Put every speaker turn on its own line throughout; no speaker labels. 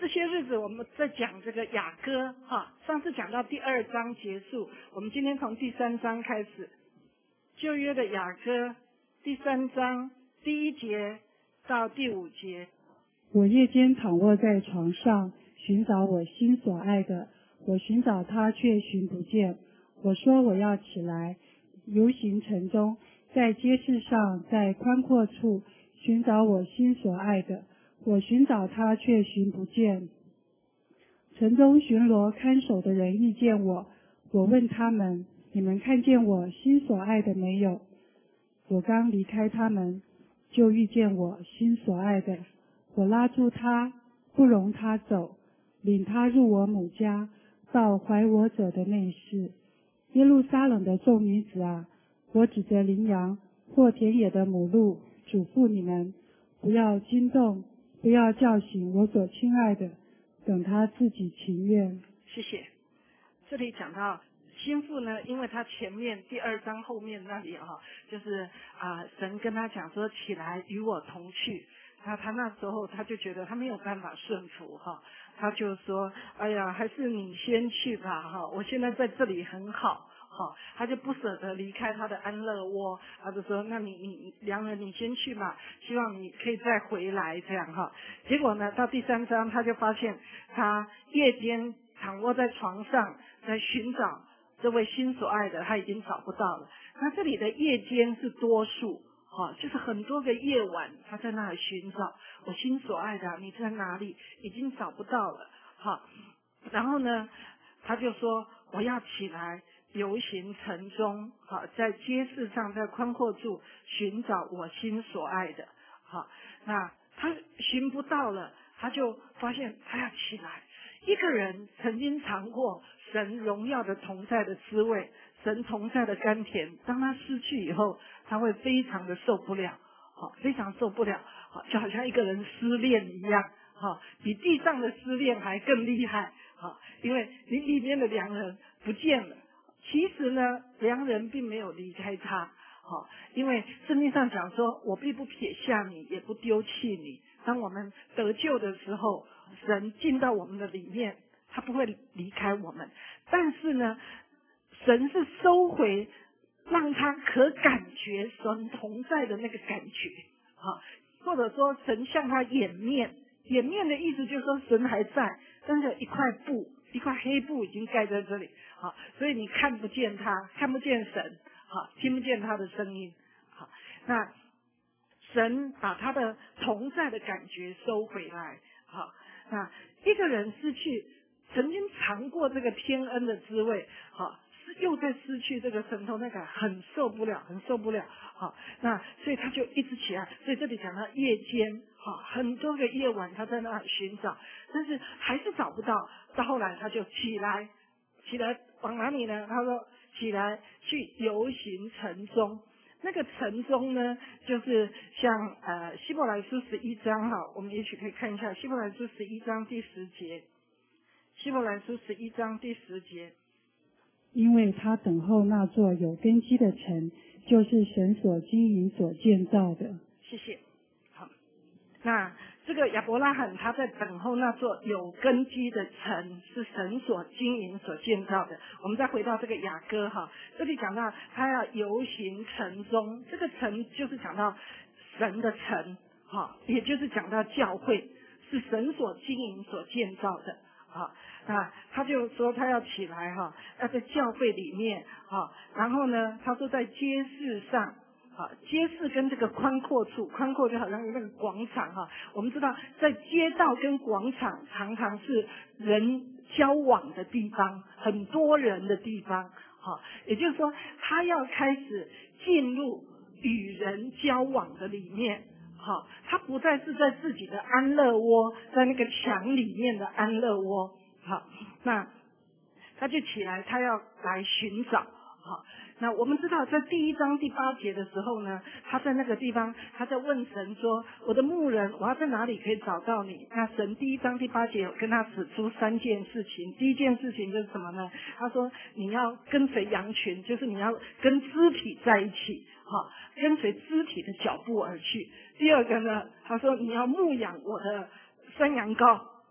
些日子我们在讲这个雅歌哈，上次讲到第2章结束，我们今天从第3章开始，旧约的雅歌第3章第1节到第5节。
我夜间躺卧在床上，寻找我心所爱的，我寻找他却寻不见。我说我要起来，游行城中，在街市上，在宽阔处寻找我心所爱的，我寻找他却寻不见。城中巡逻看守的人遇见我，我问他们：你们看见我心所爱的没有？我刚离开他们，就遇见我心所爱的，我拉住他，不容他走，领他入我母家，到怀我者的内室。耶路撒冷的众女子啊，我指着羚羊或田野的母鹿嘱咐你们，不要惊动，不要叫醒我所亲爱的，等他自己情愿。
谢谢。这里讲到心腹呢，因为他前面第2章后面那里就是神跟他讲说起来与我同去，他那时候他就觉得他没有办法顺服他就说哎呀，还是你先去吧我现在在这里很好他就不舍得离开他的安乐窝，他就说那你良人你先去吧，希望你可以再回来这样结果呢，到第3章他就发现他夜间躺卧在床上，在寻找这位心所爱的，他已经找不到了。那这里的夜间是多数就是很多个夜晚他在那里寻找我心所爱的你在哪里，已经找不到了然后呢他就说我要起来游行城中在街市上，在宽阔处寻找我心所爱的那他寻不到了，他就发现他要起来。一个人曾经尝过神荣耀的同在的滋味，神同在的甘甜，当他失去以后，他会非常的受不了非常受不了就好像一个人失恋一样比地上的失恋还更厉害因为你里面的良人不见了。其实呢，良人并没有离开他因为圣经上讲说，我必不撇下你，也不丢弃你。当我们得救的时候，神进到我们的里面，他不会离开我们。但是呢，神是收回让他可感觉神同在的那个感觉或者说神向他掩面。掩面的意思就是说神还在，但是有一块布，一块黑布已经盖在这里所以你看不见他，看不见神听不见他的声音那神把他的同在的感觉收回来那一个人失去曾经尝过这个天恩的滋味又在失去这个神同在感，很受不了，很受不了那所以他就一直起来。所以这里讲到夜间很多个夜晚他在那寻找，但是还是找不到。到后来他就起来往哪里呢？他说起来去游行城中。那个城中呢，就是像希伯来书11章我们也许可以看一下希伯来书11章第10节。希伯来书11章第10节，
因为他等候那座有根基的城，就是神所经营所建造的。
谢谢。好，那这个亚伯拉罕他在等候那座有根基的城，是神所经营所建造的。我们再回到这个雅歌这里讲到他要游行城中，这个城就是讲到神的城也就是讲到教会是神所经营所建造的那他就说他要起来要在教会里面然后呢他说在街市上街市跟这个宽阔处，宽阔就好像那个广场我们知道在街道跟广场常常是人交往的地方，很多人的地方也就是说他要开始进入与人交往的里面他不再是在自己的安乐窝，在那个墙里面的安乐窝那他就起来，他要来寻找那我们知道在第1章第8节的时候呢，他在那个地方他在问神说，我的牧人，我要在哪里可以找到你？那神第1章第8节有跟他指出3件事情。第一件事情就是什么呢？他说你要跟随羊群，就是你要跟肢体在一起跟随肢体的脚步而去。第二个呢，他说你要牧养我的山羊羔。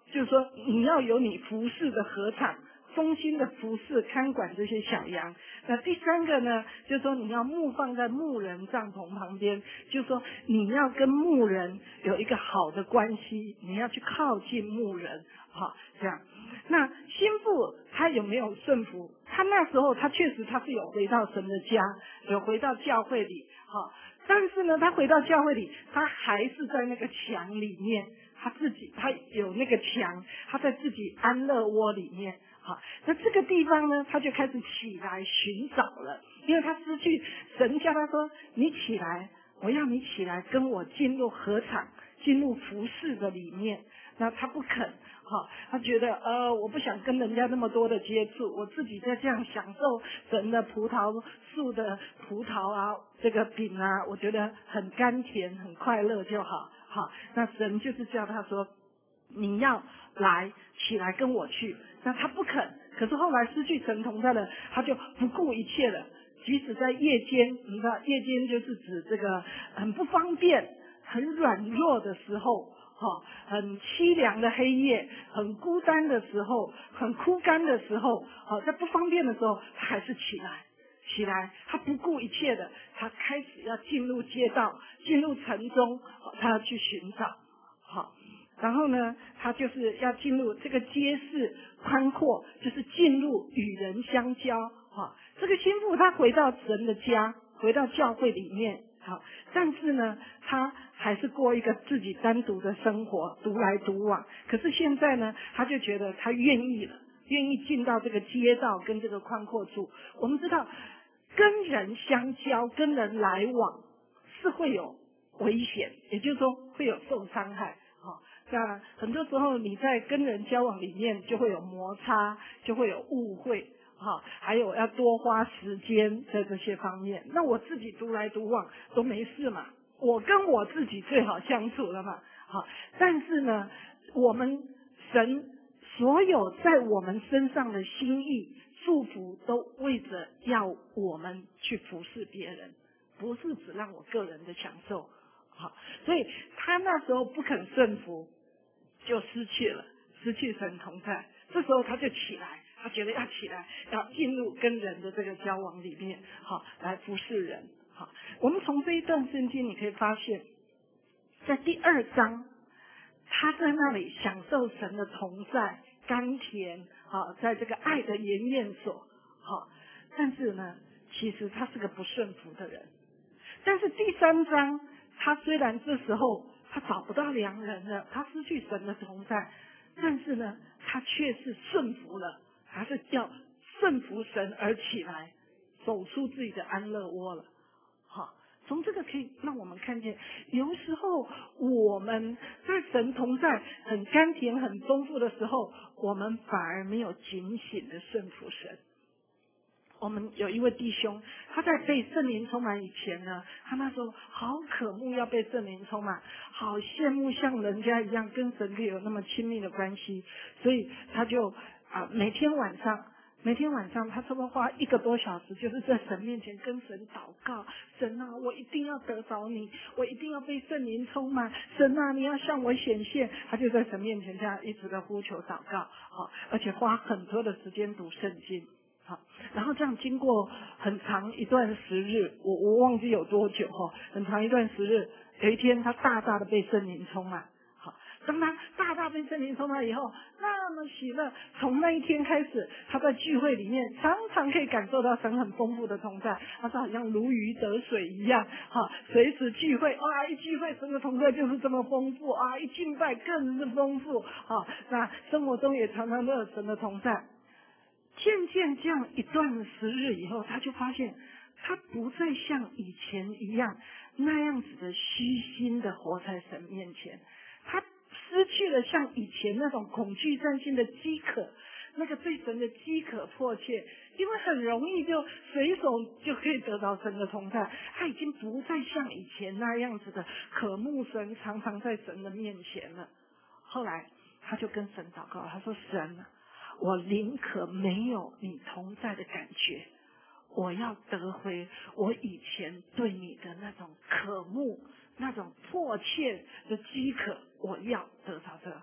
就是说你要有你服侍的禾场，忠心的服侍看管这些小羊。那第三个呢，就是说你要牧放在牧人帐篷旁边，就是说你要跟牧人有一个好的关系，你要去靠近牧人，好，这样。那心腹他有没有顺服？他那时候他确实他是有回到神的家，有回到教会里，好，但是呢，他回到教会里，他还是在那个墙里面，他有那个墙，他在自己安乐窝里面。好，那这个地方呢，他就开始起来寻找了，因为他失去神叫他说：“你起来，我要你起来，跟我进入禾场，进入服侍的里面。”那他不肯，他觉得我不想跟人家那么多的接触，我自己在这样享受神的葡萄树的葡萄啊，这个饼啊，我觉得很甘甜，很快乐就好。好，那神就是叫他说：“你要来，起来跟我去。”那他不肯，可是后来失去神同在了，他就不顾一切了。即使在夜间，你知道夜间就是指这个很不方便、很软弱的时候，很凄凉的黑夜，很孤单的时候，很枯干的时候，在不方便的时候，他还是起来，他不顾一切的，他开始要进入街道，进入城中，他要去寻找，好。然后呢，他就是要进入这个街市宽阔，就是进入与人相交。这个心腹他回到神的家，回到教会里面，好，但是呢，他还是过一个自己单独的生活，独来独往。可是现在呢，他就觉得他愿意进到这个街道跟这个宽阔处。我们知道，跟人相交、跟人来往是会有危险，也就是说会有受伤害。那很多时候你在跟人交往里面就会有摩擦，就会有误会，还有要多花时间在这些方面。那我自己独来独往都没事嘛，我跟我自己最好相处了嘛。好，但是呢，我们神所有在我们身上的心意祝福，都为着要我们去服侍别人，不是只让我个人的享受。好，所以他那时候不肯顺服，就失去神同在。这时候他就起来，他觉得要起来，要进入跟人的这个交往里面，好，来服侍人。好，我们从这一段圣经你可以发现，在第2章，他在那里享受神的同在，甘甜，好，在这个爱的研验所，好，但是呢，其实他是个不顺服的人。但是第3章，他虽然这时候他找不到良人了，他失去神的同在，但是呢，他却是顺服了，还是叫顺服神而起来，走出自己的安乐窝了。好，从这个可以让我们看见，有时候我们在神同在很甘甜、很丰富的时候，我们反而没有警醒的顺服神。我们有一位弟兄，他在被圣灵充满以前呢，他那时候好渴慕要被圣灵充满，好羡慕像人家一样跟神可以有那么亲密的关系，所以他就每天晚上他差不多花1个多小时，就是在神面前跟神祷告，神啊，我一定要得着你，我一定要被圣灵充满，神啊，你要向我显现。他就在神面前这样一直的呼求祷告，而且花很多的时间读圣经。好，然后这样经过很长一段时日，我忘记有多久很长一段时日，有一天他大大的被圣灵充满。好，当他大大被圣灵充满以后，那么喜乐，从那一天开始，他在聚会里面常常可以感受到神很丰富的同在，他说好像如鱼得水一样，随时聚会，一聚会神的同在就是这么丰富一敬拜更是丰富，那生活中也常常都有神的同在。渐渐这样一段时日以后，他就发现他不再像以前一样那样子的虚心的活在神面前，他失去了像以前那种恐惧战心的饥渴，那个对神的饥渴迫切，因为很容易就随手就可以得到神的同在，他已经不再像以前那样子的渴慕神，常常在神的面前了。后来他就跟神祷告，他说神，我宁可没有你同在的感觉，我要得回我以前对你的那种渴慕，那种迫切的饥渴，我要得到这。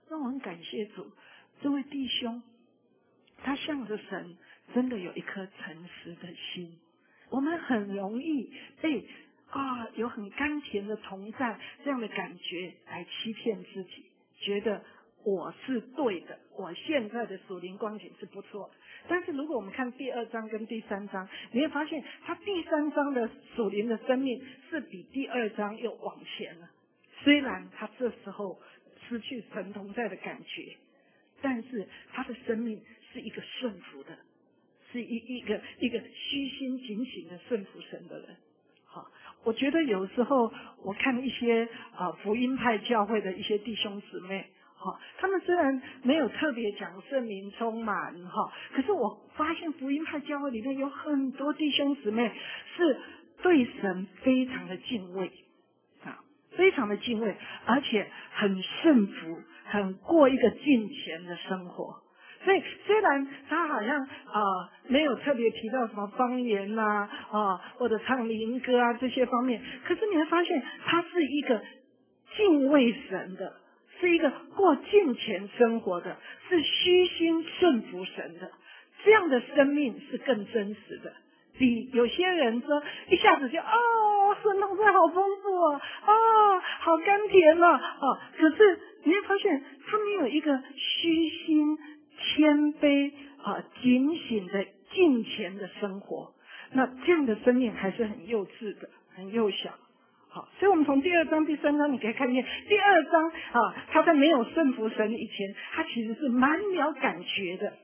那我很感谢主，这位弟兄他向着神真的有一颗诚实的心。我们很容易被有很甘甜的同在这样的感觉来欺骗自己，觉得我是对的，我现在的属灵光景是不错的。但是如果我们看第2章跟第3章，你会发现他第3章的属灵的生命是比第2章又往前了。虽然他这时候失去神同在的感觉，但是他的生命是一个顺服的，是一个虚心警醒的顺服神的人。好，我觉得有时候我看一些福音派教会的一些弟兄姊妹，他们虽然没有特别讲圣灵充满，可是我发现福音派教会里面有很多弟兄姊妹是对神非常的敬畏，非常的敬畏，而且很顺服，很过一个敬虔的生活。所以虽然他好像没有特别提到什么方言或者唱灵歌这些方面，可是你会发现他是一个敬畏神的，是一个过敬虔生活的，是虚心顺服神的，这样的生命是更真实的。比有些人说一下子就神同在好丰富好甘甜可是你会发现他没有一个虚心谦卑警醒的敬虔的生活，那这样的生命还是很幼稚的，很幼小。好，所以我们从第2章第3章你可以看见，第2章他在没有顺服神以前，他其实是满了感觉的，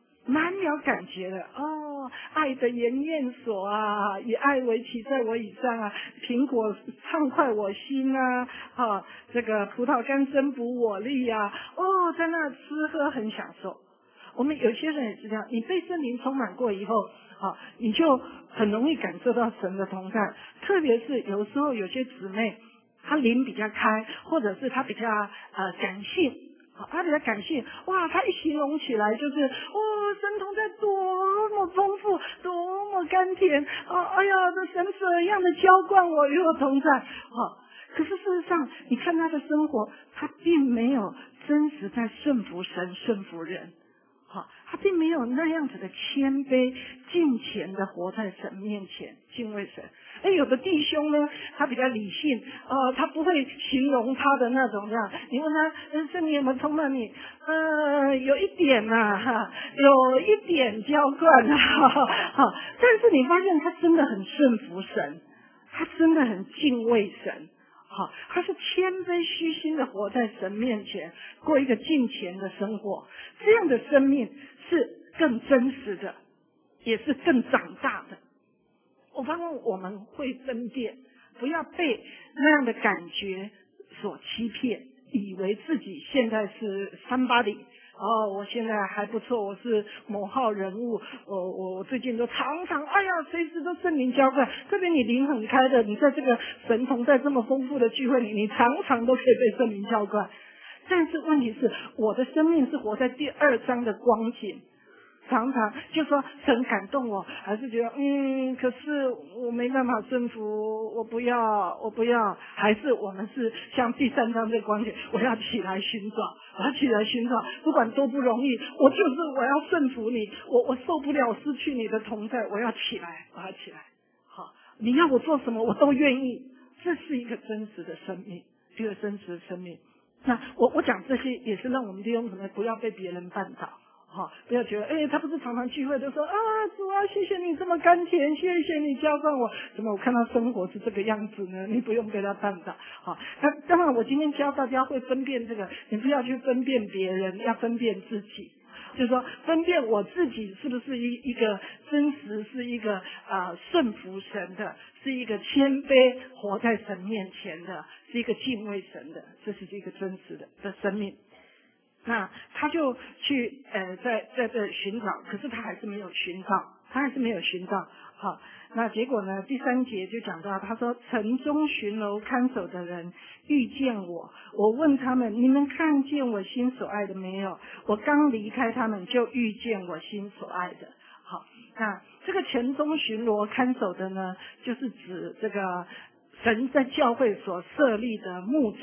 爱的研验所以爱为旗在我以上苹果畅快我心这个葡萄干增补我力在那吃喝很享受。我们有些人也是这样，你被圣灵充满过以后你就很容易感受到神的同在，特别是有时候有些姊妹她灵比较开，或者是她比较感性，他比较感性，他一形容起来就是神同在多么丰富，多么甘甜这神怎样的浇灌我与我同在可是事实上你看他的生活，他并没有真实在顺服神顺服人他并没有那样子的谦卑敬虔的活在神面前敬畏神。有的弟兄呢，他比较理性他不会形容他的那种这样，你问他圣灵有没有充满你有一点有一点浇灌但是你发现他真的很顺服神，他真的很敬畏神他是谦卑虚心的活在神面前，过一个敬虔的生活，这样的生命是更真实的，也是更长大的。我发现我们会分辨，不要被那样的感觉所欺骗，以为自己现在是somebody我现在还不错，我是某号人物，我最近都常常随时都圣灵浇灌，特别你灵很开的，你在这个神同在这么丰富的聚会里，你常常都可以被圣灵浇灌。但是问题是，我的生命是活在第2章的光景，常常就说神感动我，还是觉得可是我没办法顺服，我不要，还是我们是像第3章这光景，我要起来寻找，不管多不容易，我要顺服你，我受不了失去你的同在，我要起来。好，你要我做什么我都愿意，这是一个真实的生命，那我讲这些也是让我们弟兄姊妹不要被别人绊倒不要觉得他不是常常聚会都说主谢谢你这么甘甜，谢谢你浇灌我，怎么我看到生活是这个样子呢？你不用被他绊倒那当然我今天教大家会分辨这个，你不要去分辨别人，要分辨自己，就是说分辨我自己是不是一个真实，是一个顺服神的，是一个谦卑活在神面前的，是一个敬畏神的，这是一个真实的生命。那他就去在这寻找，可是他还是没有寻到。好，那结果呢？第3节就讲到，他说城中巡楼看守的人遇见我，我问他们：你们看见我心所爱的没有？我刚离开他们，就遇见我心所爱的。好，那这个城中巡逻看守的呢，就是指这个神在教会所设立的牧者。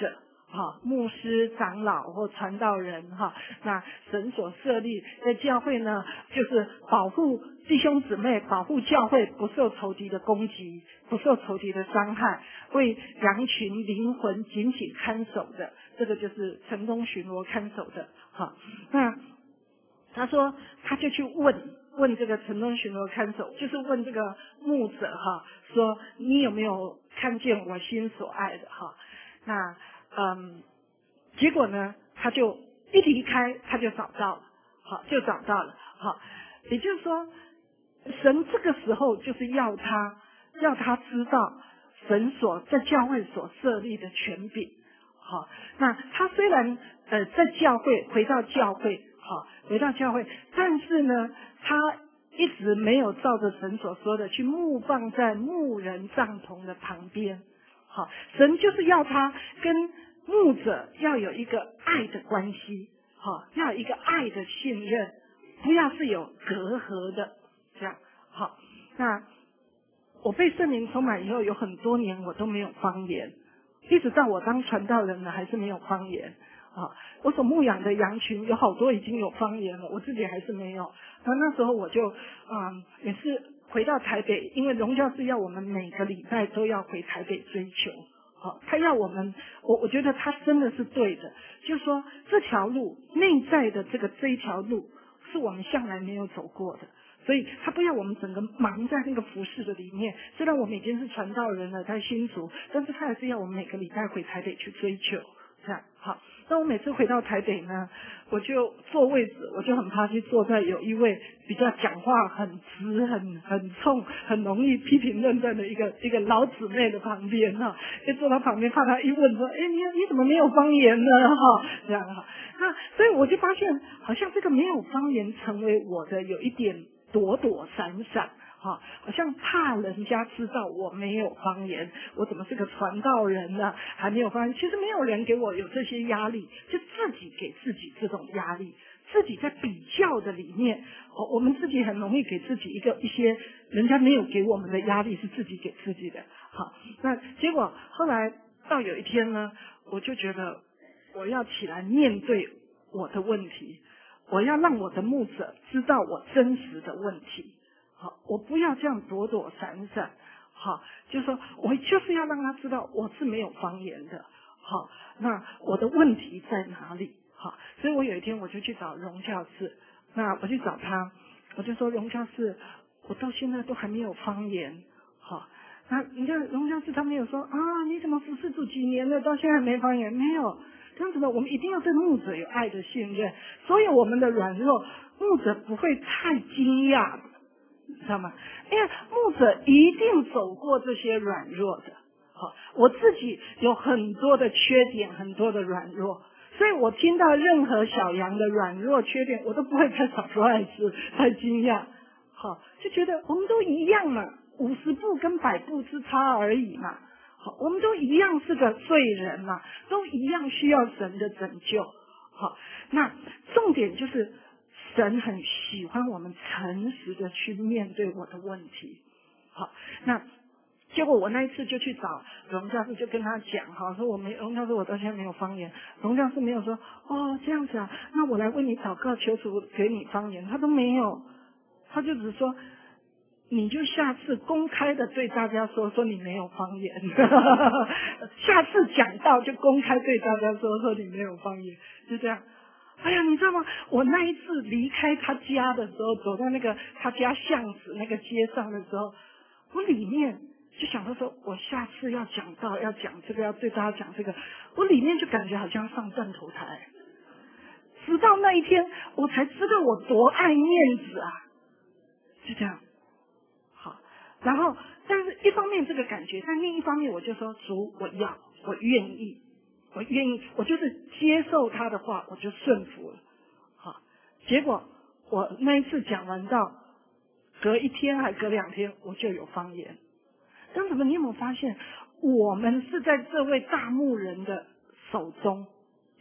牧师、长老或传道人那神所设立在教会呢，就是保护弟兄姊妹，保护教会不受仇敌的攻击，不受仇敌的伤害，为羊群灵魂紧紧看守的，这个就是城中巡逻看守的。那他说他就去问这个城中巡逻看守，就是问这个牧者说你有没有看见我心所爱的那结果呢，他就一离开，他就找到了，就找到了，也就是说，神这个时候就是要他知道神在教会所设立的权柄，那他虽然在教会回到教会，但是呢，他一直没有照着神所说的去牧放在牧人帐篷的旁边，神就是要他跟牧者要有一个爱的关系，要有一个爱的信任，不要是有隔阂的，这样。那我被圣灵充满以后，有很多年我都没有方言，一直到我当传道人了，还是没有方言。我所牧养的羊群有好多已经有方言了，我自己还是没有。那时候我就也是回到台北，因为荣教是要我们每个礼拜都要回台北追求。他要我们，我觉得他真的是对的，就是说这条路内在的这一条路是我们向来没有走过的，所以他不要我们整个忙在那个服事的里面。虽然我们已经是传道人了，在新竹，但是他还是要我们每个礼拜回台北去追求，这样。那我每次回到台北呢，我就坐位置，我就很怕去坐在有一位比较讲话很直、很冲、很容易批评论断的一个老姊妹的旁边就坐他旁边，怕他一问说，你怎么没有方言呢？这样那所以我就发现，好像这个没有方言成为我的有一点躲躲闪闪。好像怕人家知道我没有方言，我怎么是个传道人呢？还没有方言，其实没有人给我有这些压力，就自己给自己这种压力，自己在比较的里面，我们自己很容易给自己一些人家没有给我们的压力，是自己给自己的。好，那结果后来到有一天呢，我就觉得我要起来面对我的问题，我要让我的牧者知道我真实的问题。我不要这样躲躲闪闪，就是说我就是要让他知道我是没有方言的，那我的问题在哪里？所以我有一天我就去找荣教士，那我去找他，我就说荣教士，我到现在都还没有方言，那你看荣教士他没有说你怎么服侍主几年了，到现在还没方言？没有，这样子的，我们一定要对牧者有爱的信任，所有我们的软弱，牧者不会太惊讶的。知道吗？因为牧者一定走过这些软弱的。我自己有很多的缺点，很多的软弱，所以我听到任何小羊的软弱缺点，我都不会太 surprise， 太惊讶。就觉得我们都一样嘛，50步跟100步之差而已嘛。我们都一样是个罪人嘛，都一样需要神的拯救。那重点就是神很喜欢我们诚实的去面对我的问题。那结果我那一次就去找荣教士，就跟他讲说荣教士我到现在没有方言。荣教士没有说这样子啊，那我来为你祷告，求主给你方言，他都没有，他就只说你就下次公开的对大家说你没有方言下次讲到就公开对大家说你没有方言，就这样。哎呀，你知道吗？我那一次离开他家的时候，走在那个他家巷子那个街上的时候，我里面就想到说，我下次要讲到要讲这个，要对大家讲这个，我里面就感觉好像上断头台。直到那一天，我才知道我多爱面子啊，就这样。好，然后但是一方面这个感觉，但另一方面我就说主，我愿意。我就是接受他的话，我就顺服了。结果我那一次讲完到，隔1天还隔2天，我就有方言。但怎么你有没有发现，我们是在这位大牧人的手中，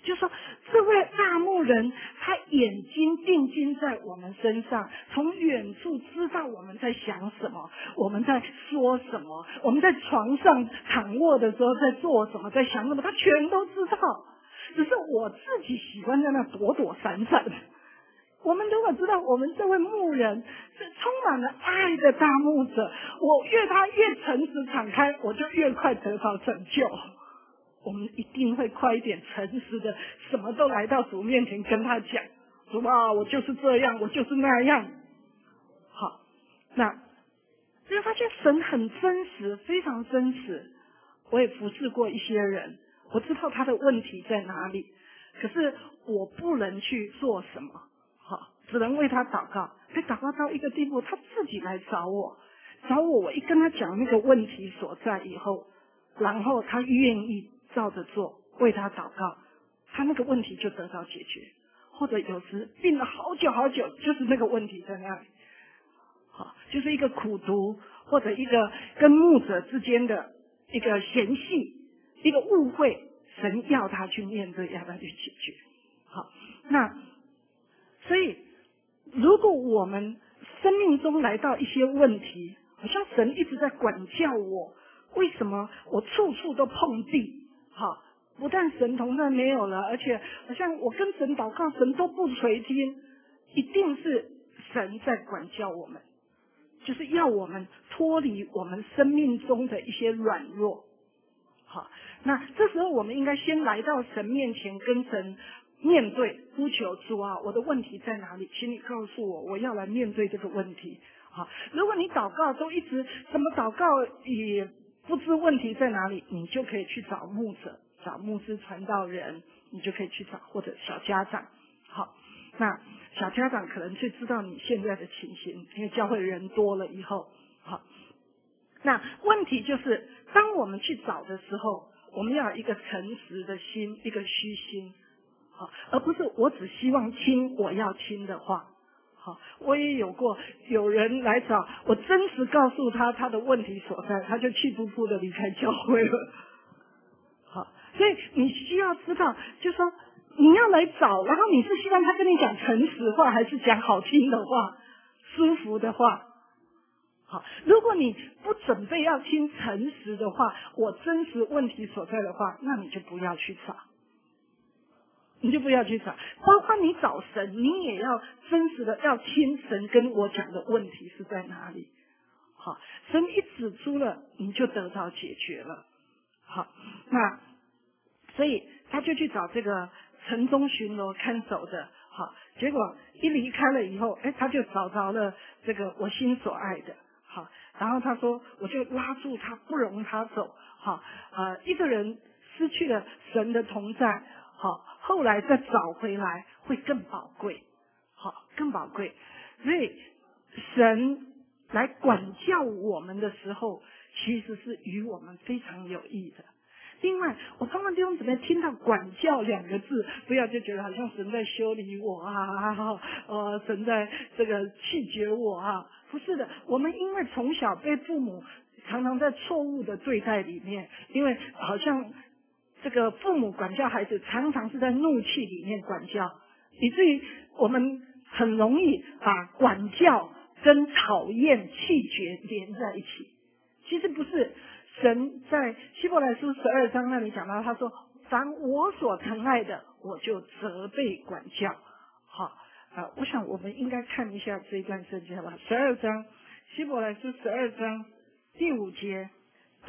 就说这位大牧人，他眼睛定睛在我们身上，从远处知道我们在想什么，我们在说什么，我们在床上躺卧的时候在做什么，在想什么，他全都知道。只是我自己喜欢在那躲躲闪闪。我们如果知道我们这位牧人是充满了爱的大牧者，我他越诚实敞开，我就越快得到拯救。我们一定会快一点诚实的，什么都来到主面前跟他讲，主啊，我就是这样，我就是那样。好，那就发现神很真实，非常真实。我也服侍过一些人，我知道他的问题在哪里，可是我不能去做什么，好，只能为他祷告。祷告到一个地步，他自己来找我，我一跟他讲那个问题所在以后，然后他愿意照着做，为他祷告，他那个问题就得到解决。或者有时病了好久好久，就是那个问题在那里，好，就是一个苦毒，或者一个跟牧者之间的一个嫌隙，一个误会，神要他去面对，要他去解决。好，那所以如果我们生命中来到一些问题，好像神一直在管教我，为什么我处处都碰壁？好，不但神同在没有了，而且好像我跟神祷告，神都不垂听，一定是神在管教我们，就是要我们脱离我们生命中的一些软弱。好，那这时候我们应该先来到神面前，跟神面对，呼求主啊，我的问题在哪里？请你告诉我，我要来面对这个问题。好，如果你祷告都一直怎么祷告也不知问题在哪里，你就可以去找牧者，找牧师传道人，你就可以去找，或者小家长。好，那小家长可能最知道你现在的情形，因为教会人多了以后，好，那问题就是当我们去找的时候，我们要有一个诚实的心，一个虚心，好，而不是我只希望听我要听的话。好，我也有过有人来找我，真实告诉他他的问题所在，他就气扑扑的离开教会了。好，所以你需要知道，就是说你要来找，然后你是希望他跟你讲诚实话，还是讲好听的话、舒服的话？好，如果你不准备要听诚实的话，我真实问题所在的话，那你就不要去找。你就不要去找，包括你找神，你也要真实的要听神跟我讲的问题是在哪里。好，神一指出了，你就得到解决了。好，那所以他就去找这个城中巡逻看守的。好，结果一离开了以后，他就找着了这个我心所爱的。好，然后他说，我就拉住他，不容他走。好，一个人失去了神的同在。好，后来再找回来会更宝贵，好，更宝贵。所以神来管教我们的时候，其实是与我们非常有益的。另外，我刚刚弟兄姊妹听到管教两个字，不要就觉得好像神在修理我啊，神在这个气绝我啊，不是的。我们因为从小被父母常常在错误的对待里面，因为好像这个父母管教孩子常常是在怒气里面管教，以至于我们很容易把管教跟讨厌、气绝连在一起。其实不是，神在希伯来书12章那里讲到，他说凡我所疼爱的，我就责备管教。好，我想我们应该看一下这一段圣经吧。12章，希伯来书12章第5节到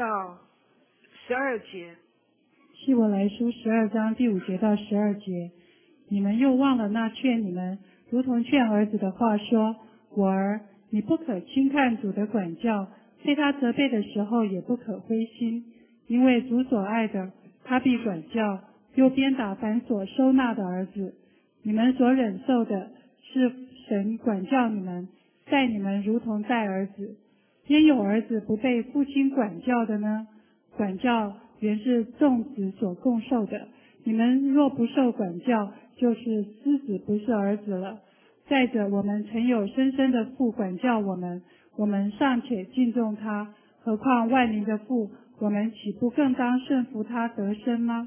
12节。
希伯来书12章第5节到12节，你们又忘了那劝你们如同劝儿子的话说，我儿，你不可轻看主的管教，被他责备的时候也不可灰心，因为主所爱的，他必管教，又鞭打凡所收纳的儿子。你们所忍受的是神管教你们，待你们如同待儿子。焉有儿子不被父亲管教的呢？管教原是众子所共受的，你们若不受管教，就是私子不是儿子了。再者，我们曾有深深的父管教我们，我们尚且敬重他，何况万灵的父，我们岂不更当顺服他得生吗？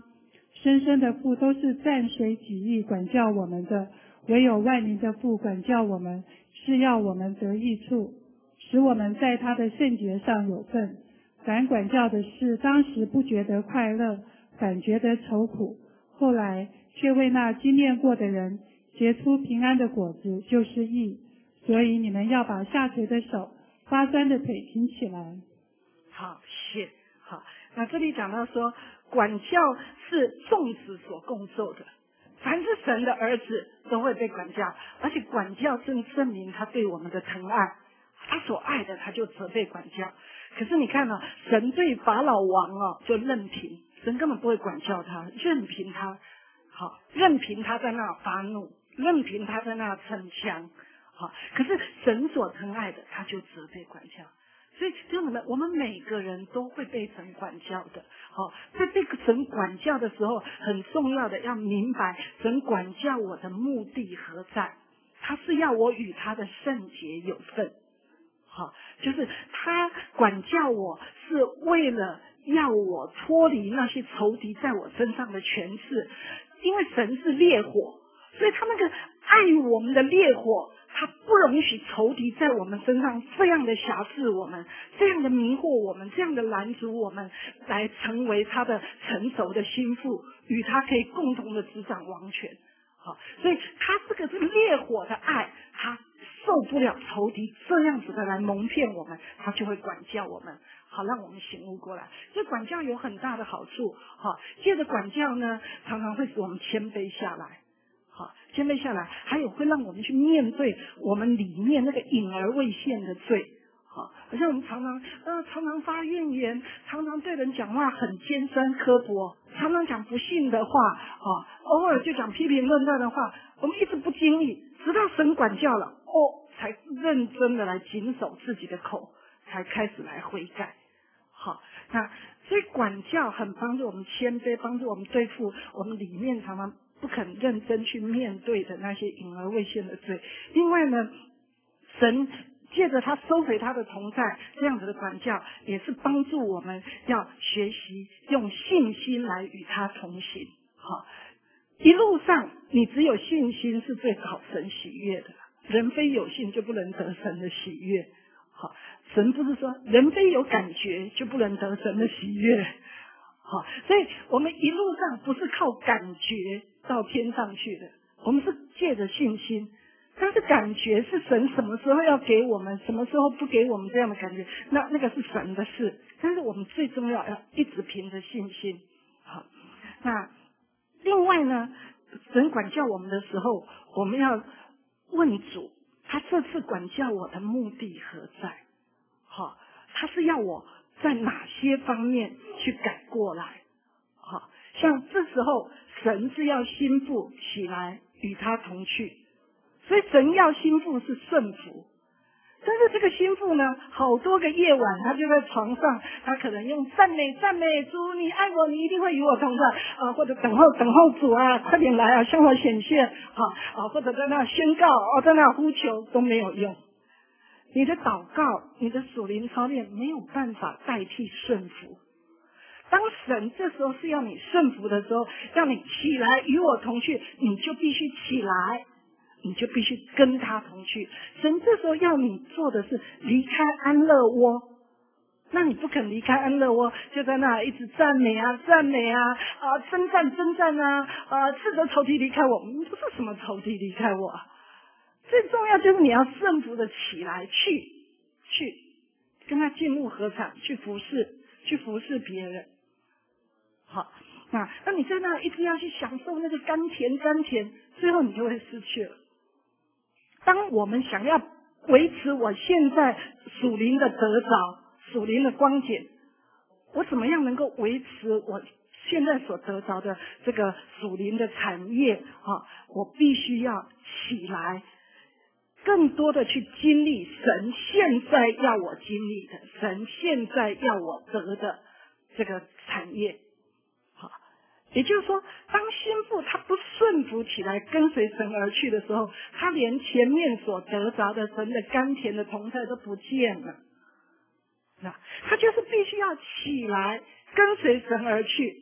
生生的父都是暂随己意管教我们的，唯有万灵的父管教我们，是要我们得益处，使我们在他的圣洁上有份。凡管教的事，当时不觉得快乐，反觉得愁苦，后来却为那经验过的人结出平安的果子，就是义。所以你们要把下垂的手、发酸的腿挺起来。
好，谢。好，那这里讲到说，管教是众子所共受的，凡是神的儿子都会被管教，而且管教正证明他对我们的疼爱，他所爱的他就责备管教。可是你看啊，神对法老王就任凭，神根本不会管教他，任凭他，好，任凭他在那发怒，任凭他在那逞强，好，可是神所疼爱的他就责备管教。所以弟兄姊妹，我们每个人都会被神管教的。好，在这个神管教的时候，很重要的要明白神管教我的目的何在。他是要我与他的圣洁有份。好，就是他管教我是为了要我脱离那些仇敌在我身上的权势。因为神是烈火，所以他那个爱我们的烈火，他不容许仇敌在我们身上这样的辖制我们，这样的迷惑我们，这样的拦阻我们，来成为他的成熟的心腹，与他可以共同的执掌王权。好，所以他这个是烈火的爱，他受不了仇敌这样子的来蒙骗我们，他就会管教我们，好让我们醒悟过来。所以管教有很大的好处。好，借着管教呢，常常会使我们谦卑下来。好，谦卑下来，还有会让我们去面对我们里面那个隐而未现的罪。好，好像我们常常发怨言，常常对人讲话很尖酸刻薄，常常讲不信的话，偶尔就讲批评论断的话，我们一直不经意，直到神管教了，才认真的来谨守自己的口，才开始来悔改。好，那所以管教很帮助我们谦卑，帮助我们对付我们里面常常不肯认真去面对的那些隐而未现的罪。另外呢，神借着他收回他的同在，这样子的管教，也是帮助我们要学习用信心来与他同行。好，一路上你只有信心是最讨神喜悦的，人非有信就不能得神的喜悦。好，神不是说人非有感觉就不能得神的喜悦。好，所以我们一路上不是靠感觉到天上去的，我们是借着信心。但是感觉是神什么时候要给我们，什么时候不给我们这样的感觉，那个是神的事。但是我们最重要要一直凭着信心。好，那另外呢，神管教我们的时候，我们要问主，他这次管教我的目的何在？好，他是要我在哪些方面去改过来？好，像这时候神是要心腹起来与他同去。所以神要心腹是顺服，但是这个心腹呢，好多个夜晚他就在床上，他可能用赞美主，你爱我，你一定会与我同在或者等候主啊，快点来啊，向我显现或者在那宣告在那呼求都没有用。你的祷告，你的属灵操练没有办法代替顺服。当神这时候是要你顺服的时候，让你起来与我同去，你就必须起来，你就必须跟他同去。神这时候要你做的是离开安乐窝，那你不肯离开安乐窝，就在那一直赞美征战斥责仇敌离开我。不是什么仇敌离开我，最重要就是你要顺服的起来，去跟他进入合场，去服侍别人。好，那你在那一直要去享受那个甘甜，最后你就会失去了。当我们想要维持我现在属灵的得着、属灵的光景，我怎么样能够维持我现在所得着的这个属灵的产业我必须要起来，更多的去经历神现在要我经历的，神现在要我得的这个产业。也就是说，当心腹他不顺服起来跟随神而去的时候，他连前面所得着的神的甘甜的同在都不见了。他就是必须要起来跟随神而去，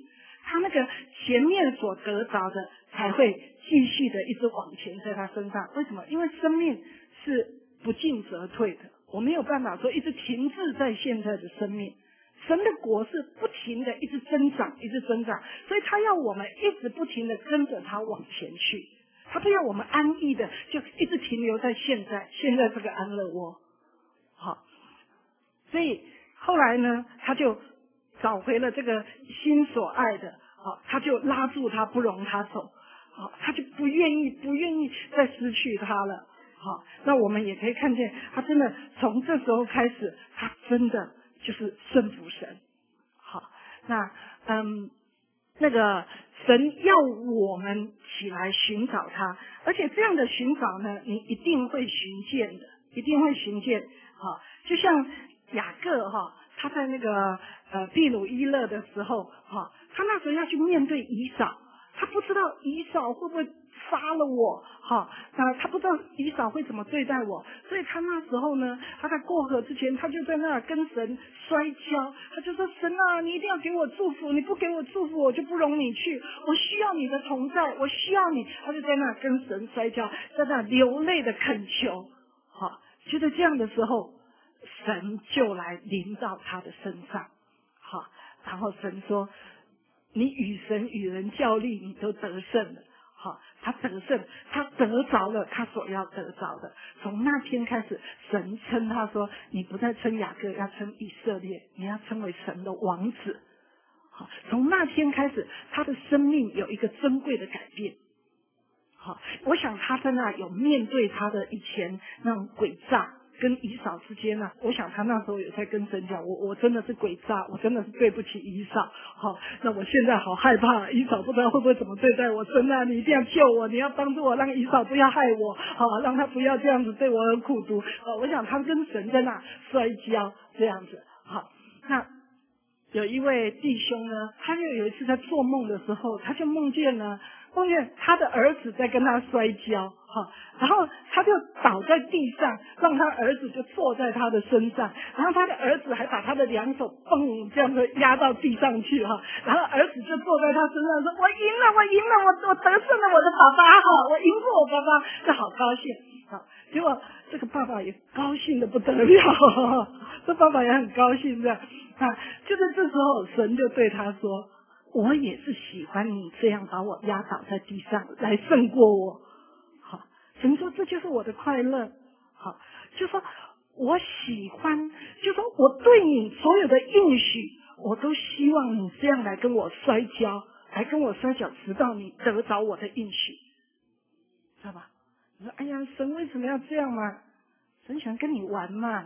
他那个前面所得着的才会继续的一直往前在他身上。为什么？因为生命是不进则退的，我没有办法说一直停滞在现在的生命。神的国是不停的一直增长，一直增长，所以他要我们一直不停的跟着他往前去，他不要我们安逸的就一直停留在现在这个安乐窝。好，所以后来呢，他就找回了这个心所爱的，好，他就拉住他不容他走，好，他就不愿意再失去他了。好，那我们也可以看见，他真的从这时候开始，他真的就是顺服神。好，那那个神要我们起来寻找他，而且这样的寻找呢，你一定会寻见的，一定会寻见。好，就像雅各哈，他在那个毗鲁伊勒的时候哈，他那时候要去面对以扫，他不知道以扫会不会杀了我，哈，他不知道以扫会怎么对待我，所以他那时候呢，他在过河之前，他就在那儿跟神摔跤，他就说：神啊，你一定要给我祝福，你不给我祝福，我就不容你去，我需要你的同在，我需要你。他就在那儿跟神摔跤，在那儿流泪的恳求，好，就在这样的时候，神就来临到他的身上，好，然后神说：你与神与人较力，你都得胜了。好，他得胜，他得着了他所要得着的。从那天开始，神称他说：你不再称雅各，要称以色列，你要称为神的王子。好，从那天开始，他的生命有一个珍贵的改变。好，我想他在那有面对他的以前那种诡诈跟以扫之间呢，我想他那时候有在跟神讲，我真的是诡诈，我真的是对不起以扫。好，那我现在好害怕，以扫不知道会不会怎么对待我。神啊，你一定要救我，你要帮助我，让以扫不要害我，好，让他不要这样子对我很苦毒。我想他跟神在那摔跤这样子。好，那有一位弟兄呢，他就有一次在做梦的时候，他就梦见他的儿子在跟他摔跤，然后他就倒在地上，让他儿子就坐在他的身上，然后他的儿子还把他的两手嘣这样子压到地上去，然后儿子就坐在他身上说：我赢了，我得胜了我的爸爸，我赢过我爸爸，这好高兴。结果这个爸爸也高兴的不得了，这爸爸也很高兴的。就在这时候，神就对他说：我也是喜欢你这样把我压倒在地上来胜过我。好，神说这就是我的快乐。好，就说我喜欢，就说我对你所有的应许，我都希望你这样来跟我摔跤，直到你得着我的应许，知道吧？你说哎呀，神为什么要这样嘛？神想跟你玩嘛。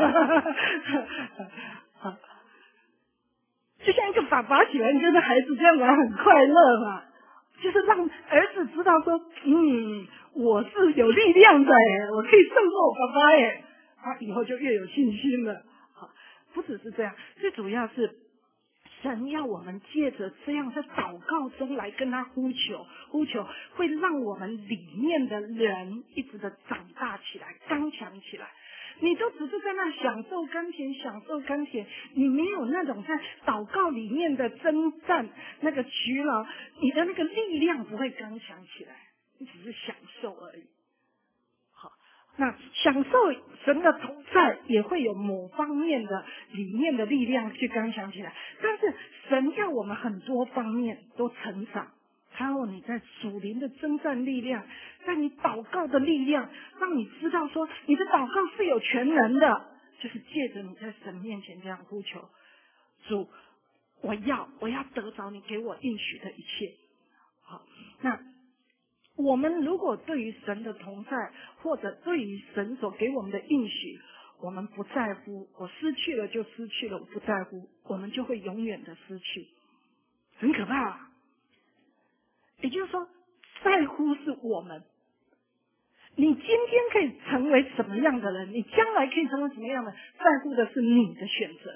好，就像一个爸爸喜欢跟着孩子这样玩，很快乐嘛，就是让儿子知道说，我是有力量的耶，我可以胜过我爸爸耶，他以后就越有信心了。好，不只是这样，最主要是神要我们借着这样在祷告中来跟他呼求，会让我们里面的人一直的长大起来，刚强起来。你都只是在那享受甘甜，你没有那种在祷告里面的征战那个劬劳，你的那个力量不会刚强起来，你只是享受而已。好，那享受神的同在也会有某方面的里面的力量去刚强起来，但是神要我们很多方面都成长。还有你在属灵的征战力量，在你祷告的力量，让你知道说你的祷告是有全能的，就是借着你在神面前这样呼求，主，我要得着你给我应许的一切。好，那我们如果对于神的同在，或者对于神所给我们的应许，我们不在乎，我失去了就失去了，我不在乎，我们就会永远的失去，很可怕。也就是说，在乎是我们。你今天可以成为什么样的人，你将来可以成为什么样的，在乎的是你的选择。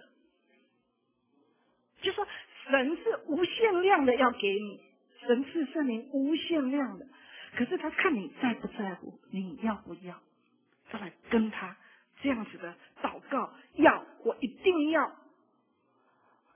就说神是无限量的要给你，神是圣灵无限量的，可是他看你在不在乎，你要不要，再来跟他这样子的祷告，我一定要。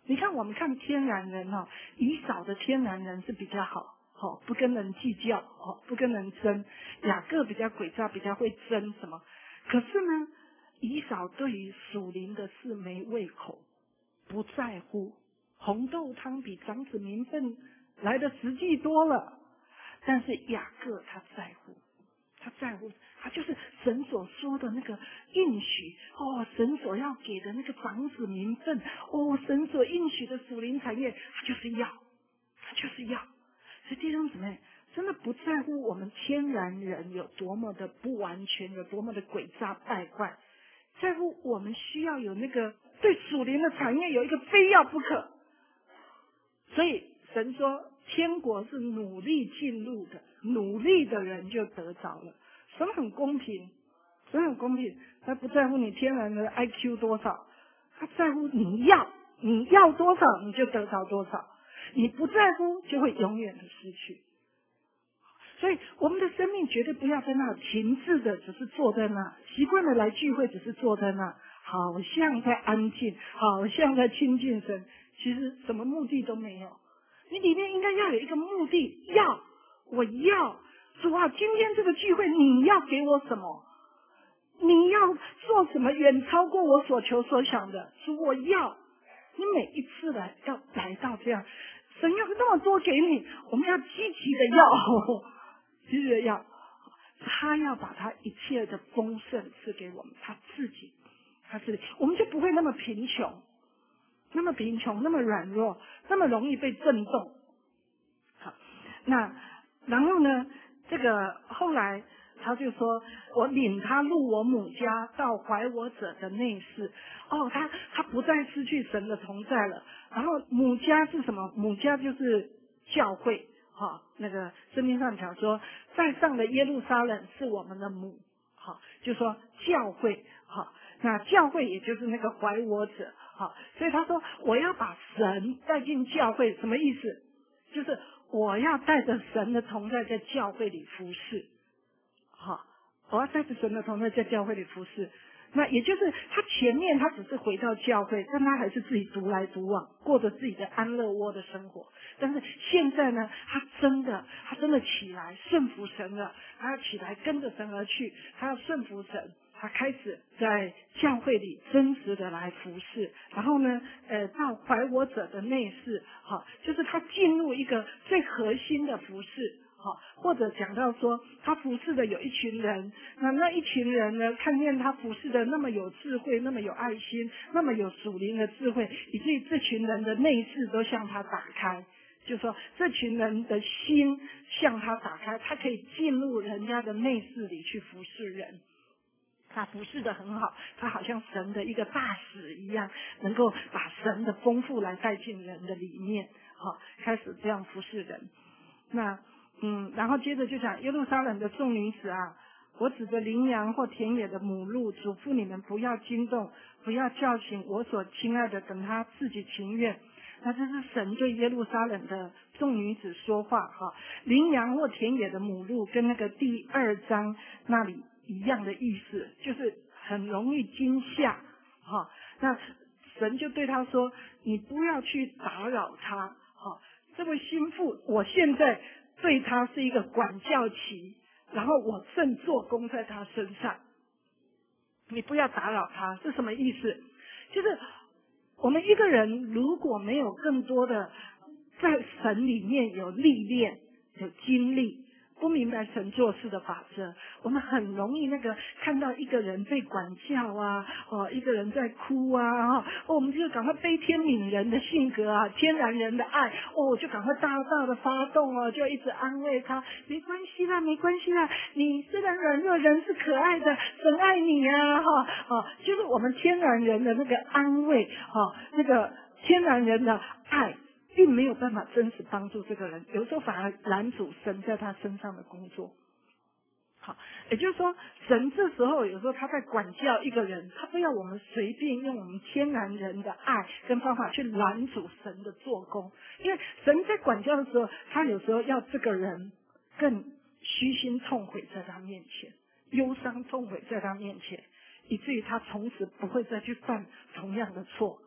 你看我们看天然人哦，以扫的天然人是比较好，不跟人计较，不跟人争。雅各比较诡诈，比较会争什么。可是呢，以扫对于属灵的事没胃口，不在乎。红豆汤比长子名分来的实际多了，但是雅各他在乎，他就是神所说的那个应许神所要给的那个长子名分神所应许的属灵产业，他就是要。所以弟兄姊妹，真的不在乎我们天然人有多么的不完全，有多么的诡诈败坏，在乎我们需要有那个对属灵的产业有一个非要不可。所以神说天国是努力进入的，努力的人就得着了。神很公平，他不在乎你天然的 IQ 多少，他在乎你要多少你就得着多少，你不在乎就会永远的失去。所以我们的生命绝对不要在那停滞的只是坐在那，习惯了来聚会只是坐在那，好像在安静，好像在亲近神，其实什么目的都没有。你里面应该要有一个目的，我要主啊，今天这个聚会你要给我什么？你要做什么远超过我所求所想的？主，我要。你每一次来到这样，神要那么多给你，我们要积极的要，他要把他一切的丰盛赐给我们，他自己，我们就不会那么贫穷，那么软弱，那么容易被震动。好，那然后呢，这个后来他就说，我领他入我母家，到怀我者的内室。他不再失去神的同在了。然后母家是什么？母家就是教会。那个圣经上讲说，在上的耶路撒冷是我们的母。就说教会。那教会也就是那个怀我者。所以他说我要把神带进教会，什么意思？就是我要带着神的同在在教会里服侍。我要带着神的同在在教会里服侍。那也就是他前面他只是回到教会，但他还是自己独来独往，过着自己的安乐窝的生活。但是现在呢，他真的起来顺服神了，他要起来跟着神而去，他要顺服神，他开始在教会里真实的来服侍。然后呢到怀我者的内室，就是他进入一个最核心的服侍。或者讲到说他服侍的有一群人，那一群人呢，看见他服侍的那么有智慧，那么有爱心，那么有属灵的智慧，以至于这群人的内室都向他打开，就说这群人的心向他打开，他可以进入人家的内室里去服侍人。他服侍的很好，他好像神的一个大使一样，能够把神的丰富来带进人的里面，开始这样服侍人。然后接着就讲耶路撒冷的众女子啊，我指着羚羊或田野的母鹿，嘱咐你们不要惊动，不要叫醒我所亲爱的，等他自己情愿。那这是神对耶路撒冷的众女子说话。羚羊或田野的母鹿跟那个第2章那里一样的意思，就是很容易惊吓。那神就对他说，你不要去打扰他。这位心腹，我现在对他是一个管教期，然后我正做工在他身上，你不要打扰他。是什么意思？就是我们一个人如果没有更多的在神里面有历练、有经历，不明白神做事的法则，我们很容易看到一个人被管教啊，一个人在哭啊，我们就赶快悲天悯人的性格啊，天然人的爱，就赶快大的发动就一直安慰他，没关系啦，你虽然软弱，人是可爱的，神爱你啊，就是我们天然人的那个安慰，那个天然人的爱。并没有办法真实帮助这个人，有时候反而拦阻神在他身上的工作。也就是说，神这时候有时候他在管教一个人，他不要我们随便用我们天然人的爱跟方法去拦阻神的做工，因为神在管教的时候，他有时候要这个人更虚心痛悔在他面前，忧伤痛悔在他面前，以至于他从此不会再去犯同样的错。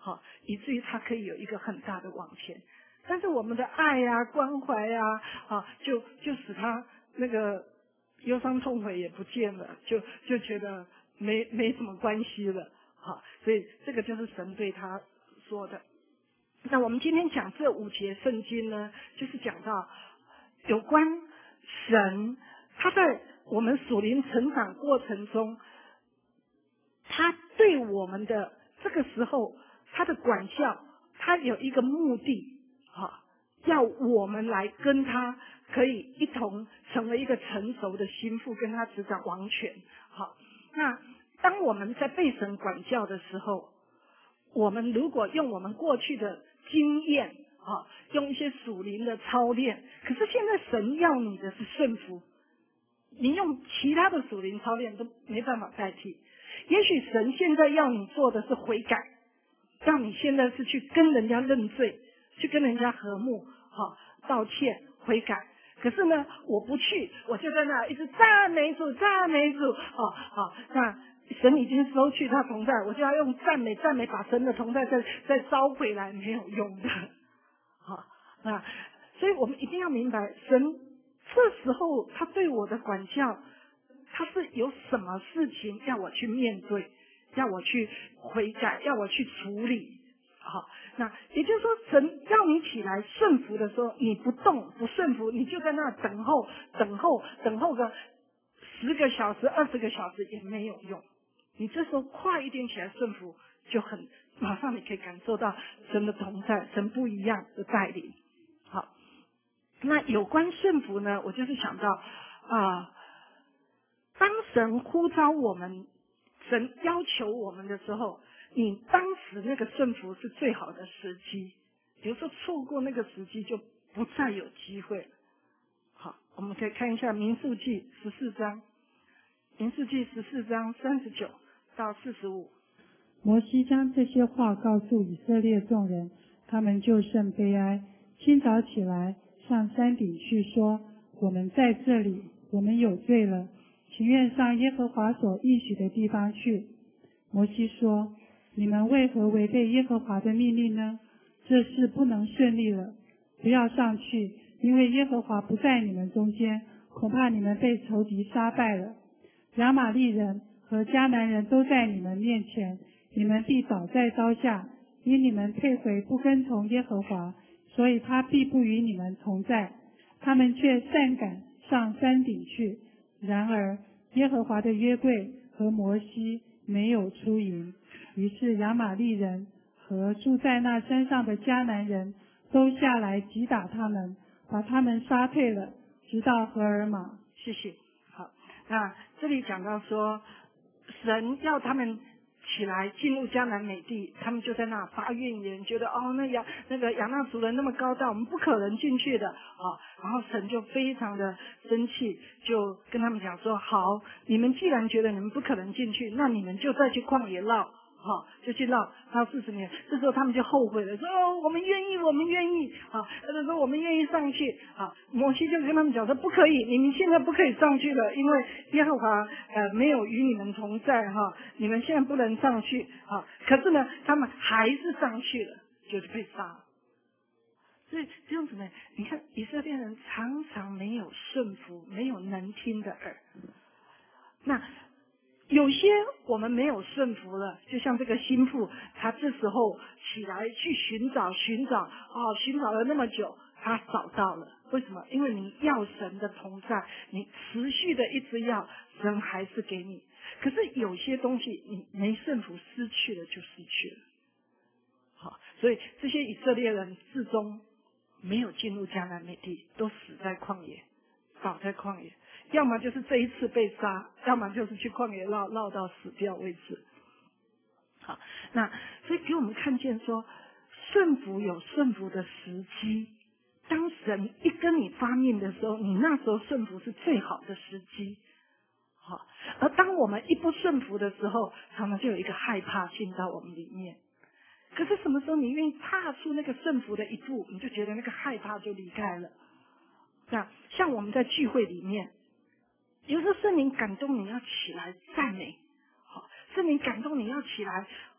好，以至于他可以有一个很大的往前。但是我们的爱啊、关怀啊，就使他那个忧伤痛悔也不见了，就觉得没什么关系了。好，所以这个就是神对他说的。那我们今天讲这5节圣经呢，就是讲到有关神，他在我们属灵成长过程中，他对我们的这个时候，他的管教，他有一个目的，要我们来跟他可以一同成为一个成熟的心腹，跟他执掌王权。好，那当我们在被神管教的时候，我们如果用我们过去的经验，用一些属灵的操练，可是现在神要你的是顺服，你用其他的属灵操练都没办法代替。也许神现在要你做的是悔改，让你现在是去跟人家认罪，去跟人家和睦，道歉悔改。可是呢，我不去，我就在那一直赞美主，赞美主，那神已经收去他同在，我就要用赞美把神的同在再招回来，没有用的。那所以我们一定要明白，神这时候他对我的管教，他是有什么事情要我去面对，要我去悔改，要我去处理。好，那也就是说，神要你起来顺服的时候，你不动不顺服，你就在那等候个10个小时、20个小时也没有用。你这时候快一点起来顺服，就马上你可以感受到神的同在，神不一样的带领。好，那有关顺服呢，我就是想到当神呼召我们，神要求我们的时候，你当时那个顺服是最好的时机。比如说错过那个时机，就不再有机会了。好，我们可以看一下民数记14章，民数记14章39到45。
摩西将这些话告诉以色列众人，他们就甚悲哀。清早起来，上山顶去说：我们在这里，我们有罪了，情愿上耶和华所应许的地方去。摩西说：你们为何违背耶和华的命令呢？这事不能顺利了，不要上去，因为耶和华不在你们中间，恐怕你们被仇敌杀败了。亚玛利人和迦南人都在你们面前，你们必倒在刀下，因你们退回不跟从耶和华，所以他必不与你们同在。他们却擅赶上山顶去。然而耶和华的约柜和摩西没有出营，于是亚玛利人和住在那山上的迦南人都下来击打他们，把他们杀退了，直到荷尔玛。
谢谢。好，那这里讲到说，神要他们起来进入迦南美地，他们就在那发怨言，觉得那个亚衲族人那么高大，我们不可能进去的然后神就非常的生气，就跟他们讲说：好，你们既然觉得你们不可能进去，那你们就再去旷野绕。就去绕40年。这时候他们就后悔了，说：我们愿意。他就说：我们愿意上去。摩西就跟他们讲说：不可以，你们现在不可以上去了，因为耶和华没有与你们同在你们现在不能上去可是呢，他们还是上去了，就是被杀了。所以这样子呢，你看以色列人常常没有顺服，没有能听的耳。那有些我们没有顺服了，就像这个心腹，他这时候起来去寻找了那么久，他找到了。为什么？因为你要神的同在，你持续的一直要，神还是给你。可是有些东西你没顺服，失去了就失去了。好，所以这些以色列人最终没有进入迦南美地，都死在旷野，倒在旷野。要么就是这一次被杀，要么就是去旷野绕到死掉为止。好，那所以给我们看见说，顺服有顺服的时机。当神一跟你发命的时候，你那时候顺服是最好的时机。好，而当我们一不顺服的时候，常常就有一个害怕进到我们里面。可是什么时候你愿意踏出那个顺服的一步，你就觉得那个害怕就离开了。那像我们在聚会里面，有时候圣灵感动你要起来赞美，圣灵感动你要起来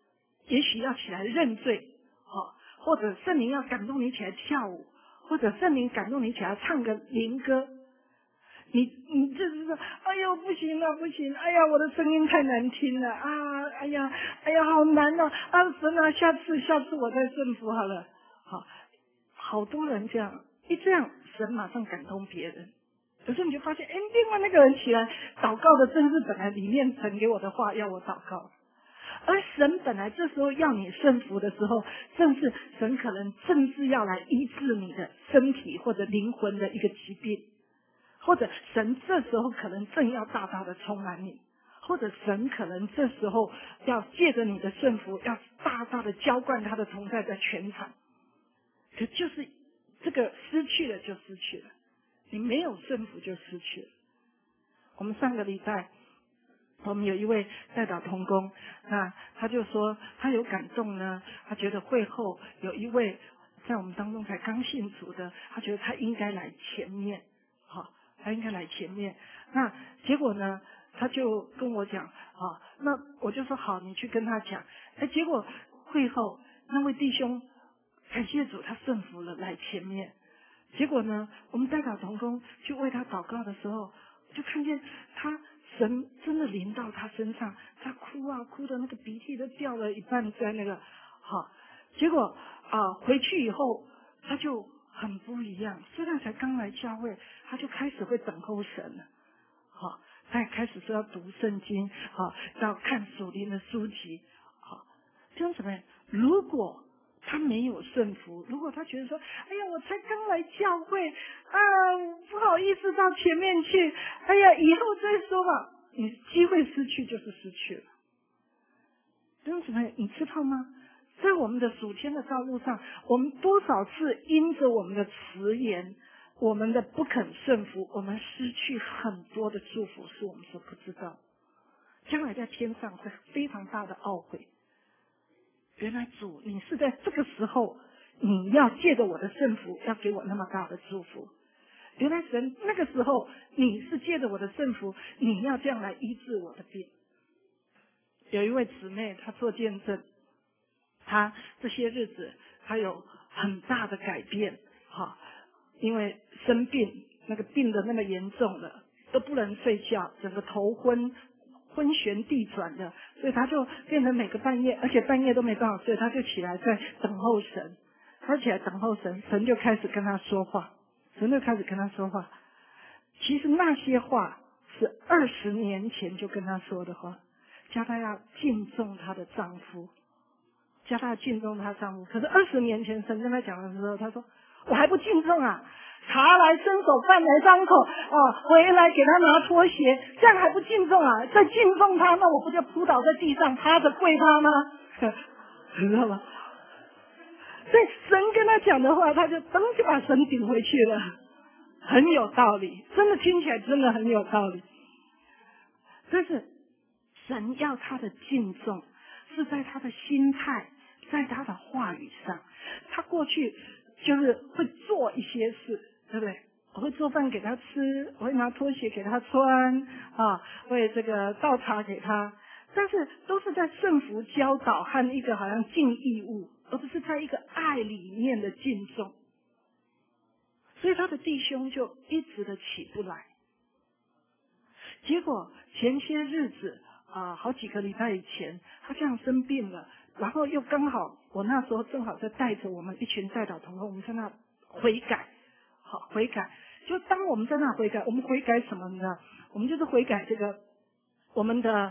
也许要起来认罪，或者圣灵要感动你起来跳舞，或者圣灵感动你起来唱个灵歌，你就是说，哎呦不行了不行，哎呀我的声音太难听了啊，哎呀好难哦啊神啊，下次我再顺服好了。好多人这样一这样，神马上感动别人。可是你就发现，另外那个人起来祷告的正是本来里面神给我的话要我祷告，而神本来这时候要你顺服的时候，正是神可能正是要来医治你的身体或者灵魂的一个疾病，或者神这时候可能正要大大的充满你，或者神可能这时候要借着你的顺服，要大大的浇灌他的同在在全场。可就是这个失去了就失去了，你没有顺服就失去了。我们上个礼拜我们有一位代祷同工，那他就说他有感动呢，他觉得会后有一位在我们当中才刚信主的，他觉得他应该来前面，他应该来前面。那结果呢，他就跟我讲，那我就说好，你去跟他讲。结果会后那位弟兄感谢主，他顺服了来前面。结果呢，我们代祷同工去为他祷告的时候，就看见他神真的临到他身上，他哭啊哭的那个鼻涕都掉了一半在那个结果回去以后他就很不一样，虽然才刚来教会，他就开始会等候神了，他也开始说要读圣经，要看属灵的书籍，弟兄姊妹，如果他没有顺服，如果他觉得说，哎呀，我才刚来教会啊，不好意思到前面去，哎呀，以后再说吧，你机会失去就是失去了。弟兄姊妹，你知道吗？在我们的属天的道路上，我们多少次因着我们的迟延，我们的不肯顺服，我们失去很多的祝福，是我们所不知道。将来在天上会非常大的懊悔。原来主，你是在这个时候，你要借着我的顺服，要给我那么大的祝福。原来神那个时候，你是借着我的顺服，你要这样来医治我的病。有一位姊妹，她做见证，她这些日子她有很大的改变，因为生病，那个病的那么严重了，都不能睡觉，整个头昏旋地转的，所以他就变成每个半夜，而且半夜都没办法睡，他就起来在等候神。他起来等候神，神就开始跟他说话，神就开始跟他说话。其实那些话是20年前就跟他说的话，叫他要敬重她的丈夫，叫他敬重她丈夫。可是20年前神跟他讲的时候，他说我还不敬重啊，茶来伸手，饭来张口，回来给他拿拖鞋，这样还不敬重啊？再敬重他，那我不就扑倒在地上趴着跪他吗？你知道吗？所以神跟他讲的话，他就就把神顶回去了，很有道理，真的听起来真的很有道理。但是神要他的敬重是在他的心态，在他的话语上。他过去就是会做一些事，对不对？我会做饭给他吃，我会拿拖鞋给他穿，会这个倒茶给他，但是都是在顺服教导和一个好像尽义务，而不是在一个爱里面的敬重。所以他的弟兄就一直的起不来。结果前些日子好几个礼拜以前，他这样生病了，然后又刚好我那时候正好在带着我们一群代祷同工，我们在那悔改，悔改。就当我们在那悔改，我们悔改什么呢？我们就是悔改这个我们的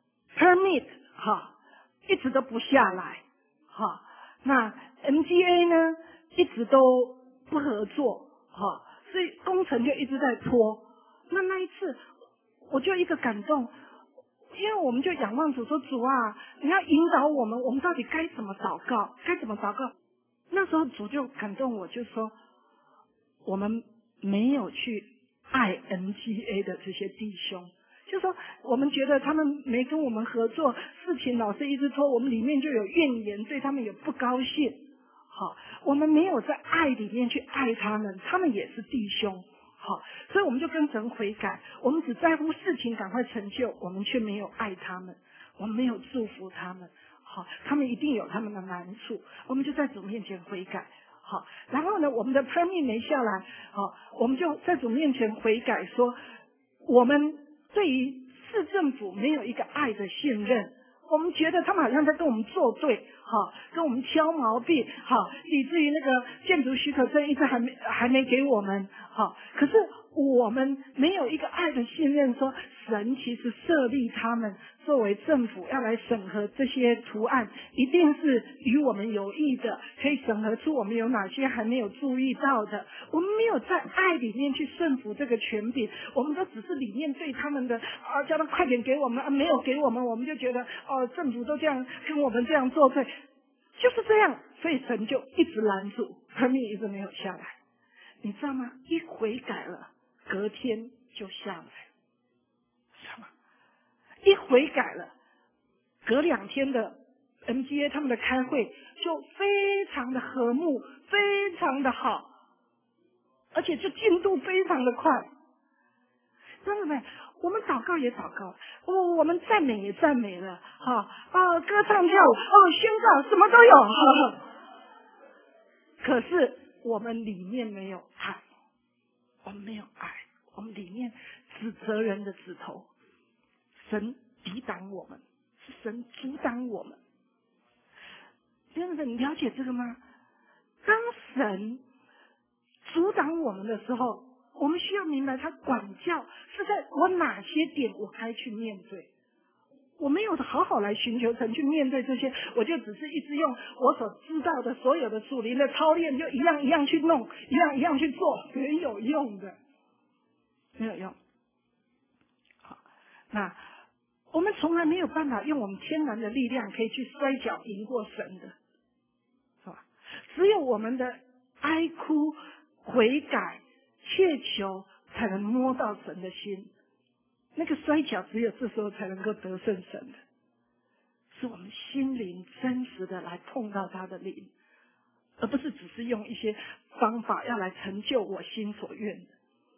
permit 一直都不下来，那 MGA 呢一直都不合作，所以工程就一直在拖。那一次我就一个感动，因为我们就仰望主说，主啊，你要引导我们，我们到底该怎么祷告，该怎么祷告。那时候主就感动我，就说我们没有去爱 MGA 的这些弟兄，就说我们觉得他们没跟我们合作，事情老是一直拖，我们里面就有怨言，对他们有不高兴。我们没有在爱里面去爱他们，他们也是弟兄。所以我们就跟神悔改，我们只在乎事情赶快成就，我们却没有爱他们，我们没有祝福他们。 好，他们一定有他们的难处，我们就在主面前悔改。好，然后呢，我们的 permit 没下来，好，我们就在主面前悔改，说我们对于市政府没有一个爱的信任，我们觉得他们好像在跟我们作对，好，跟我们挑毛病，好，以至于那个建筑许可证一直还没给我们，好，可是我们没有一个爱的信任，说神其实设立他们作为政府要来审核这些图案，一定是与我们有益的，可以审核出我们有哪些还没有注意到的。我们没有在爱里面去顺服这个权柄，我们都只是里面对他们的叫他快点给我们，没有给我们，我们就觉得政府都这样跟我们这样作对，就是这样，所以神就一直拦住，permit一直没有下来。你知道吗？一悔改了，隔天就下来，知道吗？一悔改了，隔2天的 MGA 他们的开会就非常的和睦，非常的好，而且就进度非常的快。真的没？我们祷告也祷告，我们赞美也赞美了，歌唱跳舞，宣告什么都有，可是我们里面没有爱，我们没有爱，我们里面指责人的指头，神抵挡我们，是神阻挡我们。真的，你了解这个吗？当神阻挡我们的时候，我们需要明白他管教是在我哪些点我该去面对。我没有好好来寻求神去面对这些，我就只是一直用我所知道的所有的属灵的操练，就一样一样去弄，一样去做，没有用的，没有用。好，那我们从来没有办法用我们天然的力量可以去摔跤赢过神的，是吧？只有我们的哀哭、悔改、切求，才能摸到神的心。那个摔跤只有这时候才能够得胜神的，是我们心灵真实的来碰到他的灵，而不是只是用一些方法要来成就我心所愿的。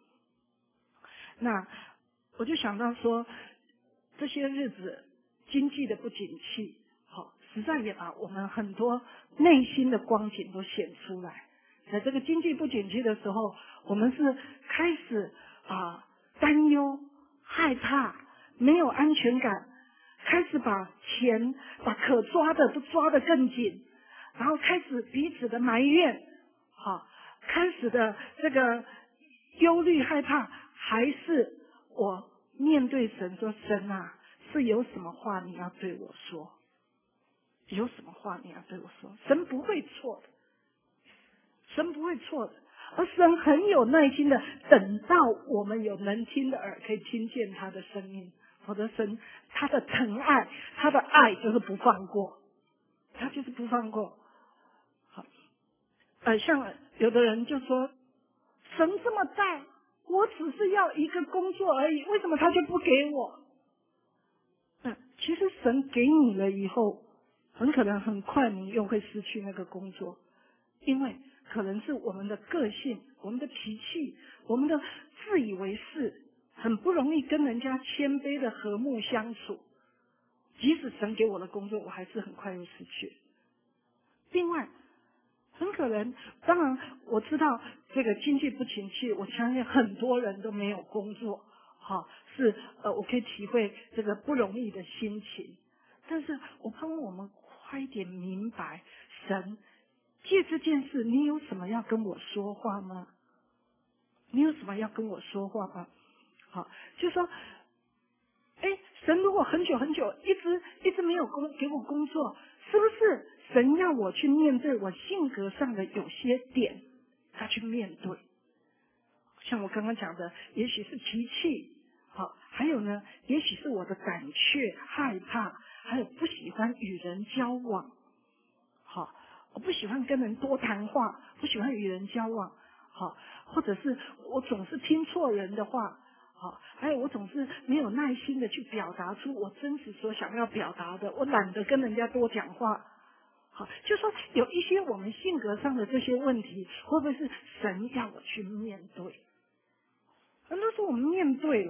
那我就想到说，这些日子经济的不景气，实在也把我们很多内心的光景都显出来。在这个经济不景气的时候，我们是开始担忧、害怕、没有安全感，开始把钱、把可抓的都抓得更紧，然后开始彼此的埋怨，开始的这个忧虑、害怕，还是我面对神说：神啊，是有什么话你要对我说？有什么话你要对我说？神不会错的，神不会错的，而神很有耐心的等到我们有能听的耳，可以听见他的声音。否则神他的疼爱，他的爱就是不放过，他就是不放过。好，像有的人就说，神这么大，我只是要一个工作而已，为什么他就不给我？其实神给你了以后，很可能很快你又会失去那个工作，因为可能是我们的个性、我们的脾气、我们的自以为是，很不容易跟人家谦卑的和睦相处。即使神给我的工作，我还是很快又失去。另外，很可能，当然我知道这个经济不景气，我相信很多人都没有工作，我可以体会这个不容易的心情。但是我盼望我们快一点明白，神借这件事，你有什么要跟我说话吗？你有什么要跟我说话吗？好，就说，神如果很久很久一直没有给我工作，是不是神要我去面对我性格上的有些点，他去面对？像我刚刚讲的，也许是脾气，还有呢，也许是我的胆怯、害怕，还有不喜欢与人交往，我不喜欢跟人多谈话，不喜欢与人交往，或者是我总是听错人的话，还有我总是没有耐心的去表达出我真实所想要表达的，我懒得跟人家多讲话。就说有一些我们性格上的这些问题，会不会是神要我去面对？很多时候我们面对了，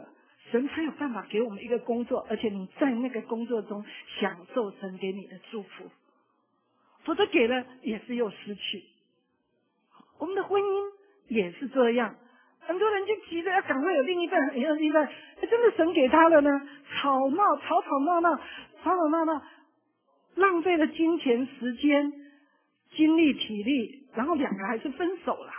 神才有办法给我们一个工作，而且你在那个工作中享受神给你的祝福，否则给了也是又失去。我们的婚姻也是这样，很多人就急着要赶快有另一半，有另一半，真的神给他了呢，吵闹，浪费了金钱、时间、精力、体力，然后两个还是分手了。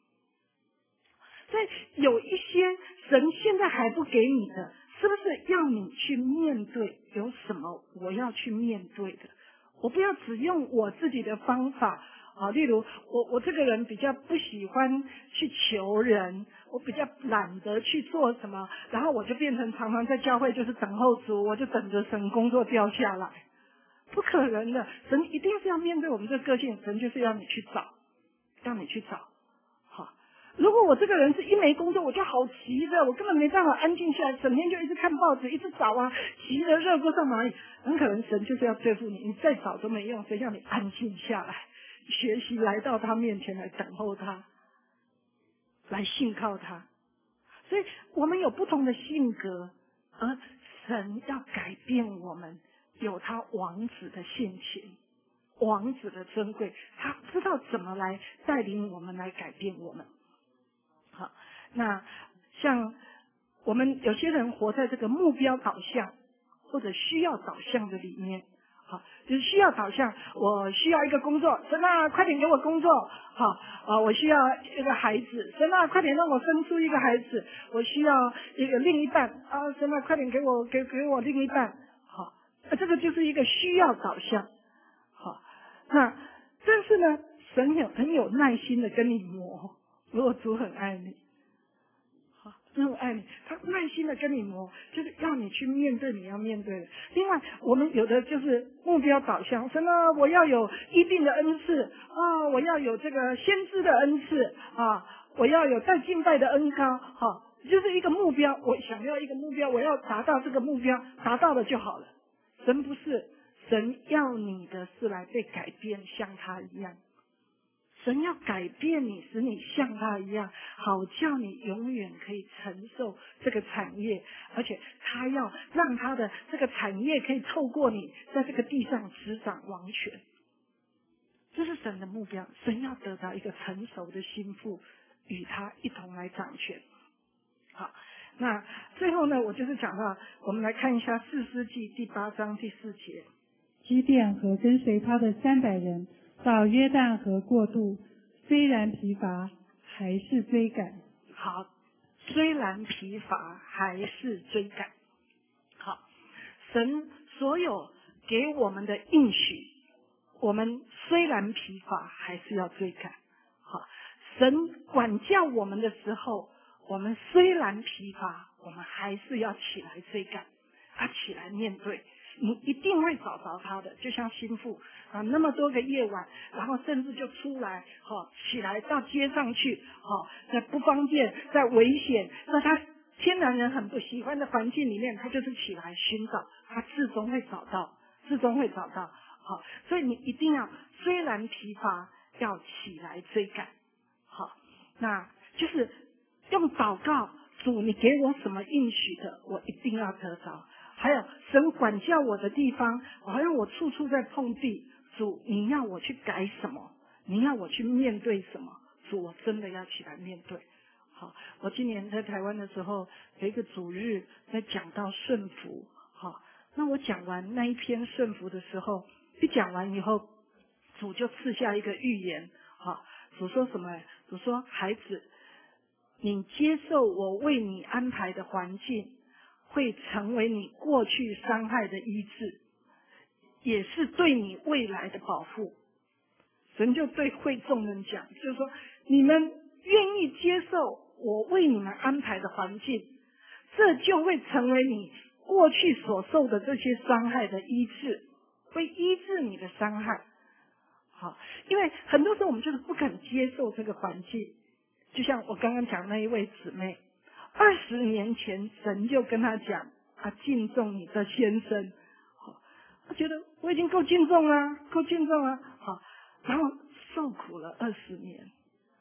所以有一些神现在还不给你的，是不是要你去面对？有什么我要去面对的？我不要只用我自己的方法啊，例如我这个人比较不喜欢去求人，我比较懒得去做什么，然后我就变成常常在教会就是等候主，我就等着神工作掉下来，不可能的。神一定是要面对我们这个个性，神就是要你去找，让你去找。好，如果我这个人是一没工作我就好急的，我根本没办法安静下来，整天就一直看报纸，一直找啊，急得热锅上蚂蚁，很可能神就是要对付你，你再找都没用，谁叫你安静下来，学习来到他面前来等候他，来信靠他。所以我们有不同的性格，而神要改变我们，有他王子的性情，王子的珍贵，他知道怎么来带领我们，来改变我们。好，那像我们有些人活在这个目标导向或者需要导向的里面，好，就是需要导向，我需要一个工作，神啊，快点给我工作，好，我需要一个孩子，神啊，快点让我生出一个孩子，我需要一个另一半啊，神啊，快点给我另一半，好，这个就是一个需要导向，好，那但是呢，神很有耐心的跟你磨，如果主很爱你。真的爱你，他耐心的跟你磨，就是要你去面对你要面对的。另外，我们有的就是目标导向，神啊，我要有医病的恩赐啊，我要有这个先知的恩赐啊，我要有带敬拜的恩膏，就是一个目标，我想要一个目标，我要达到这个目标，达到了就好了。神不是，神要你的是来被改变，像他一样。神要改变你，使你像他一样，好叫你永远可以承受这个产业，而且他要让他的这个产业可以透过你，在这个地上执掌王权。这是神的目标，神要得到一个成熟的心腹，与他一同来掌权。好，那最后呢，我就是讲到，我们来看一下士师记第8章第4节。
基甸和跟随他的300人到约旦河过渡，虽然疲乏，还是追赶。
好，虽然疲乏，还是追赶。好，神所有给我们的应许，我们虽然疲乏，还是要追赶。好，神管教我们的时候，我们虽然疲乏，我们还是要起来追赶，起来面对。你一定会找着他的，就像心腹啊，那么多个夜晚，然后甚至就出来，起来到街上去，在不方便，在危险，在他天然人很不喜欢的环境里面，他就是起来寻找，他至终会找到，好，所以你一定要，虽然疲乏，要起来追赶，好，那就是用祷告，主，你给我什么应许的，我一定要得着。还有神管教我的地方，好像我处处在碰壁，主你要我去改什么，你要我去面对什么，主我真的要起来面对。好，我今年在台湾的时候有一个主日在讲到顺服，好，那我讲完那一篇顺服的时候，一讲完以后，主就赐下一个预言，好，主说什么？主说孩子，你接受我为你安排的环境，会成为你过去伤害的医治，也是对你未来的保护。神就对会众人讲，就是说你们愿意接受我为你们安排的环境，这就会成为你过去所受的这些伤害的医治，会医治你的伤害。好，因为很多时候我们就是不肯接受这个环境，就像我刚刚讲那一位姊妹，20年前神就跟他讲敬重你的先生，他觉得我已经够敬重了，好，然后受苦了20年，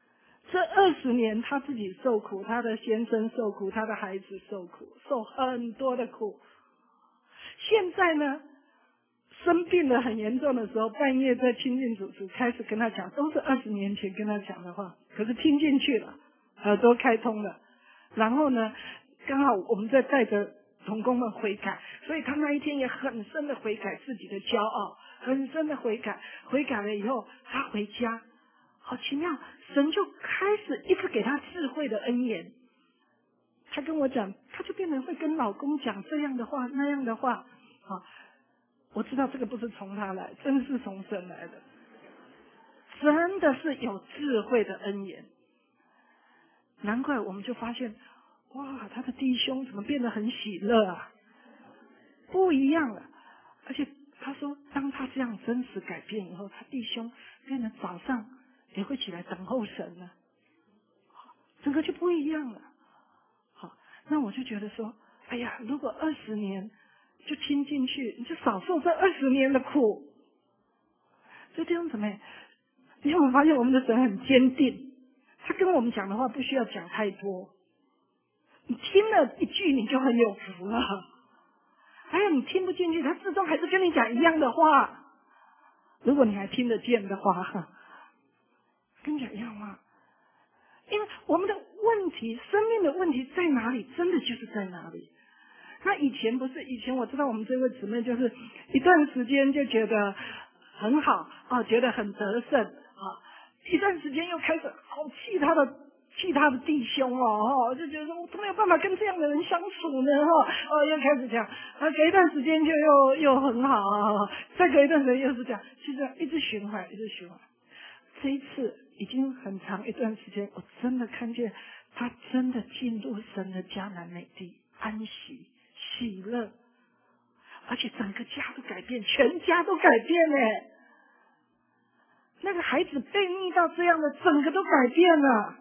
这20年他自己受苦，他的先生受苦，他的孩子受苦，受很多的苦。现在呢，生病了很严重的时候，半夜在亲近主时开始跟他讲，都是20年前跟他讲的话，可是听进去了，耳朵开通了。然后呢，刚好我们在带着同工们悔改，所以他那一天也很深的悔改自己的骄傲，很深的悔改。悔改了以后，他回家，好奇妙，神就开始一直给他智慧的恩言。他跟我讲，他就变成会跟老公讲这样的话那样的话。好，我知道这个不是从他来，真是从神来的，真的是有智慧的恩言。难怪我们就发现，哇，他的弟兄怎么变得很喜乐啊，不一样了。而且他说，当他这样真实改变以后，他弟兄变得早上也会起来等候神了，整个就不一样了。好，那我就觉得说，哎呀，如果20年就听进去，你就少受这20年的苦。就这样子妹，你有没有发现我们的神很坚定？他跟我们讲的话不需要讲太多，你听了一句你就很有福了。还有你听不进去，他始终还是跟你讲一样的话。如果你还听得见的话，跟你讲一样话。因为我们的问题，生命的问题在哪里，真的就是在哪里。那以前不是，以前我知道我们这位姊妹就是一段时间就觉得很好啊，觉得很得胜啊，一段时间又开始好气他的弟兄哦，就觉得说我都没有办法跟这样的人相处呢又开始讲，隔一段时间就又很好啊，再隔一段时间又是这样，就这样一直循环。这一次已经很长一段时间，我真的看见他真的进入神的迦南美地，安息喜乐，而且整个家都改变，全家都改变了。那个孩子被逆到这样的，整个都改变了。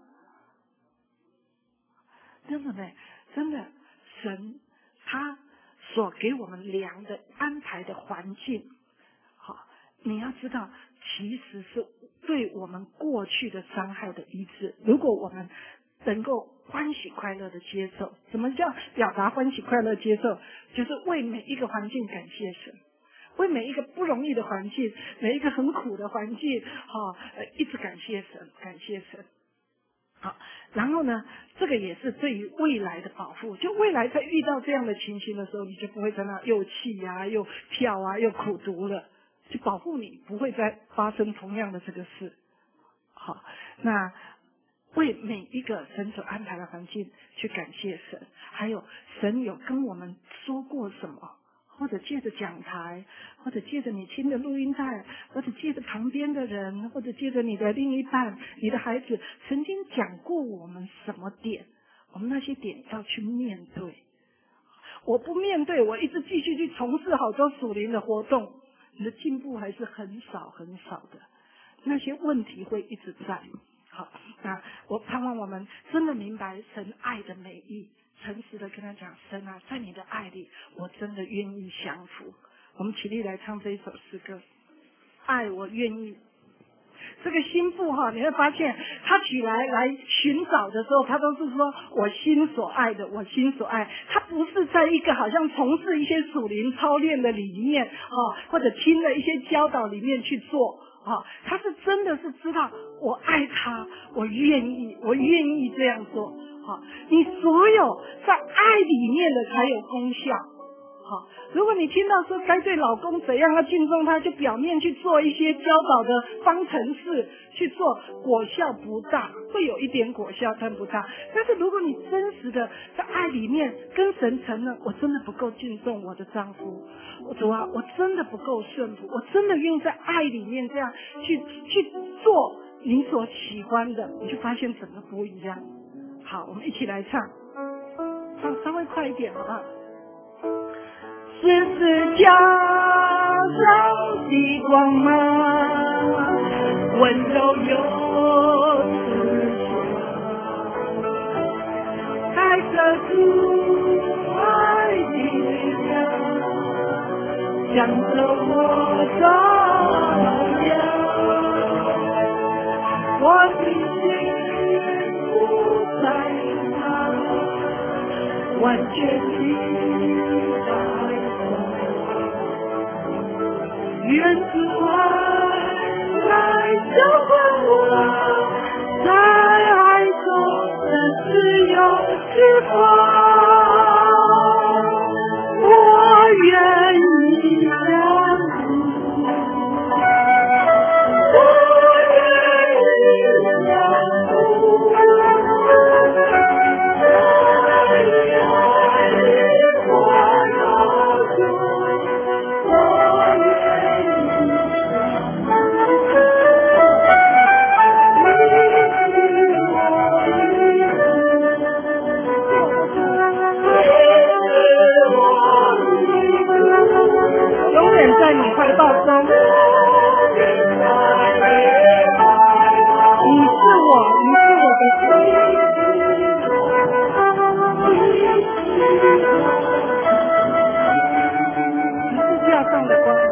真的呢，真的，神他所给我们量的安排的环境，好，你要知道，其实是对我们过去的伤害的医治。如果我们能够欢喜快乐的接受，什么叫表达欢喜快乐接受？就是为每一个环境感谢神，为每一个不容易的环境，每一个很苦的环境，一直感谢神，感谢神。好，然后呢，这个也是对于未来的保护。就未来在遇到这样的情形的时候，你就不会在那又气啊，又跳啊，又苦读了，就保护你不会再发生同样的这个事。好，那为每一个神所安排的环境去感谢神，还有神有跟我们说过什么，或者借着讲台，或者借着你听的录音带，或者借着旁边的人，或者借着你的另一半、你的孩子曾经讲过我们什么点，我们那些点要去面对。我不面对，我一直继续去从事好多属灵的活动，你的进步还是很少很少的，那些问题会一直在。好，那我盼望我们真的明白神爱的美意，诚实的跟他讲，神啊，在你的爱里，我真的愿意降服。我们起立来唱这一首诗歌，爱我愿意。这个心腹你会发现他起来寻找的时候，他都是说我心所爱的，我心所爱。他不是在一个好像从事一些属灵操练的里面或者听了一些教导里面去做他是真的是知道我爱他，我愿意这样做。你所有在爱里面的才有功效。好，如果你听到说该对老公怎样要敬重他，就表面去做一些教导的方程式去做，果效不大，会有一点果效但不大。但是如果你真实的在爱里面跟神承认，我真的不够敬重我的丈夫，主啊，我真的不够顺服，我真的愿意在爱里面这样去做你所喜欢的，你就发现整个不一样。好，我们一起来唱稍微快一点好不好？十字架上的光芒，温柔又慈祥，带着主爱的光，向着我照亮，我的心完全的愿主爱来浇灌我，在爱中的自由释放，我愿意降服，我愿意降服，永远在你怀抱中，你是我的神。十字架上的光芒，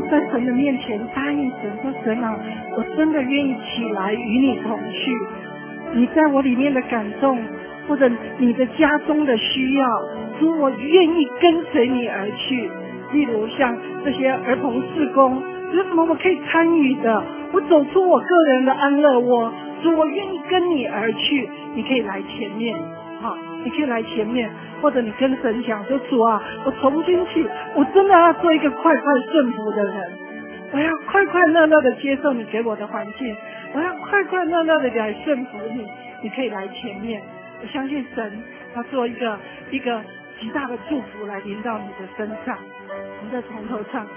在神的面前答应神说，神啊，我真的愿意起来与你同去，你在我里面的感动，或者你的家中的需要，主，我愿意跟随你而去。例如像这些儿童事工，有什么我可以参与的，我走出我个人的安乐窝，主，我愿意跟你而去，你可以来前面，好，你可以来前面，或者你跟神讲说，主啊，我从今起，我真的要做一个快快顺服的人，我要快快乐乐的接受你给我的环境，我要快快乐乐的来顺服你，你可以来前面，我相信神要做一个极大的祝福来临到你的身上。我们再从头唱。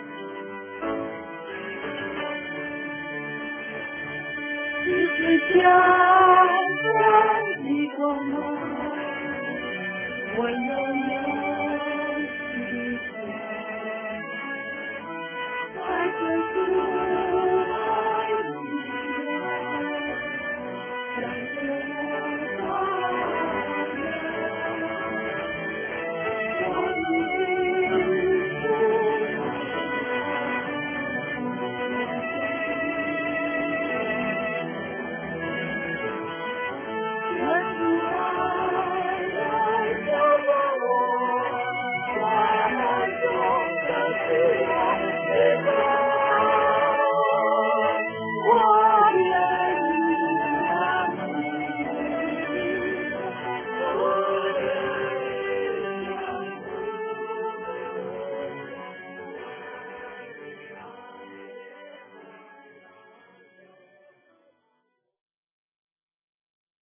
你是家人的光芒，温柔有你的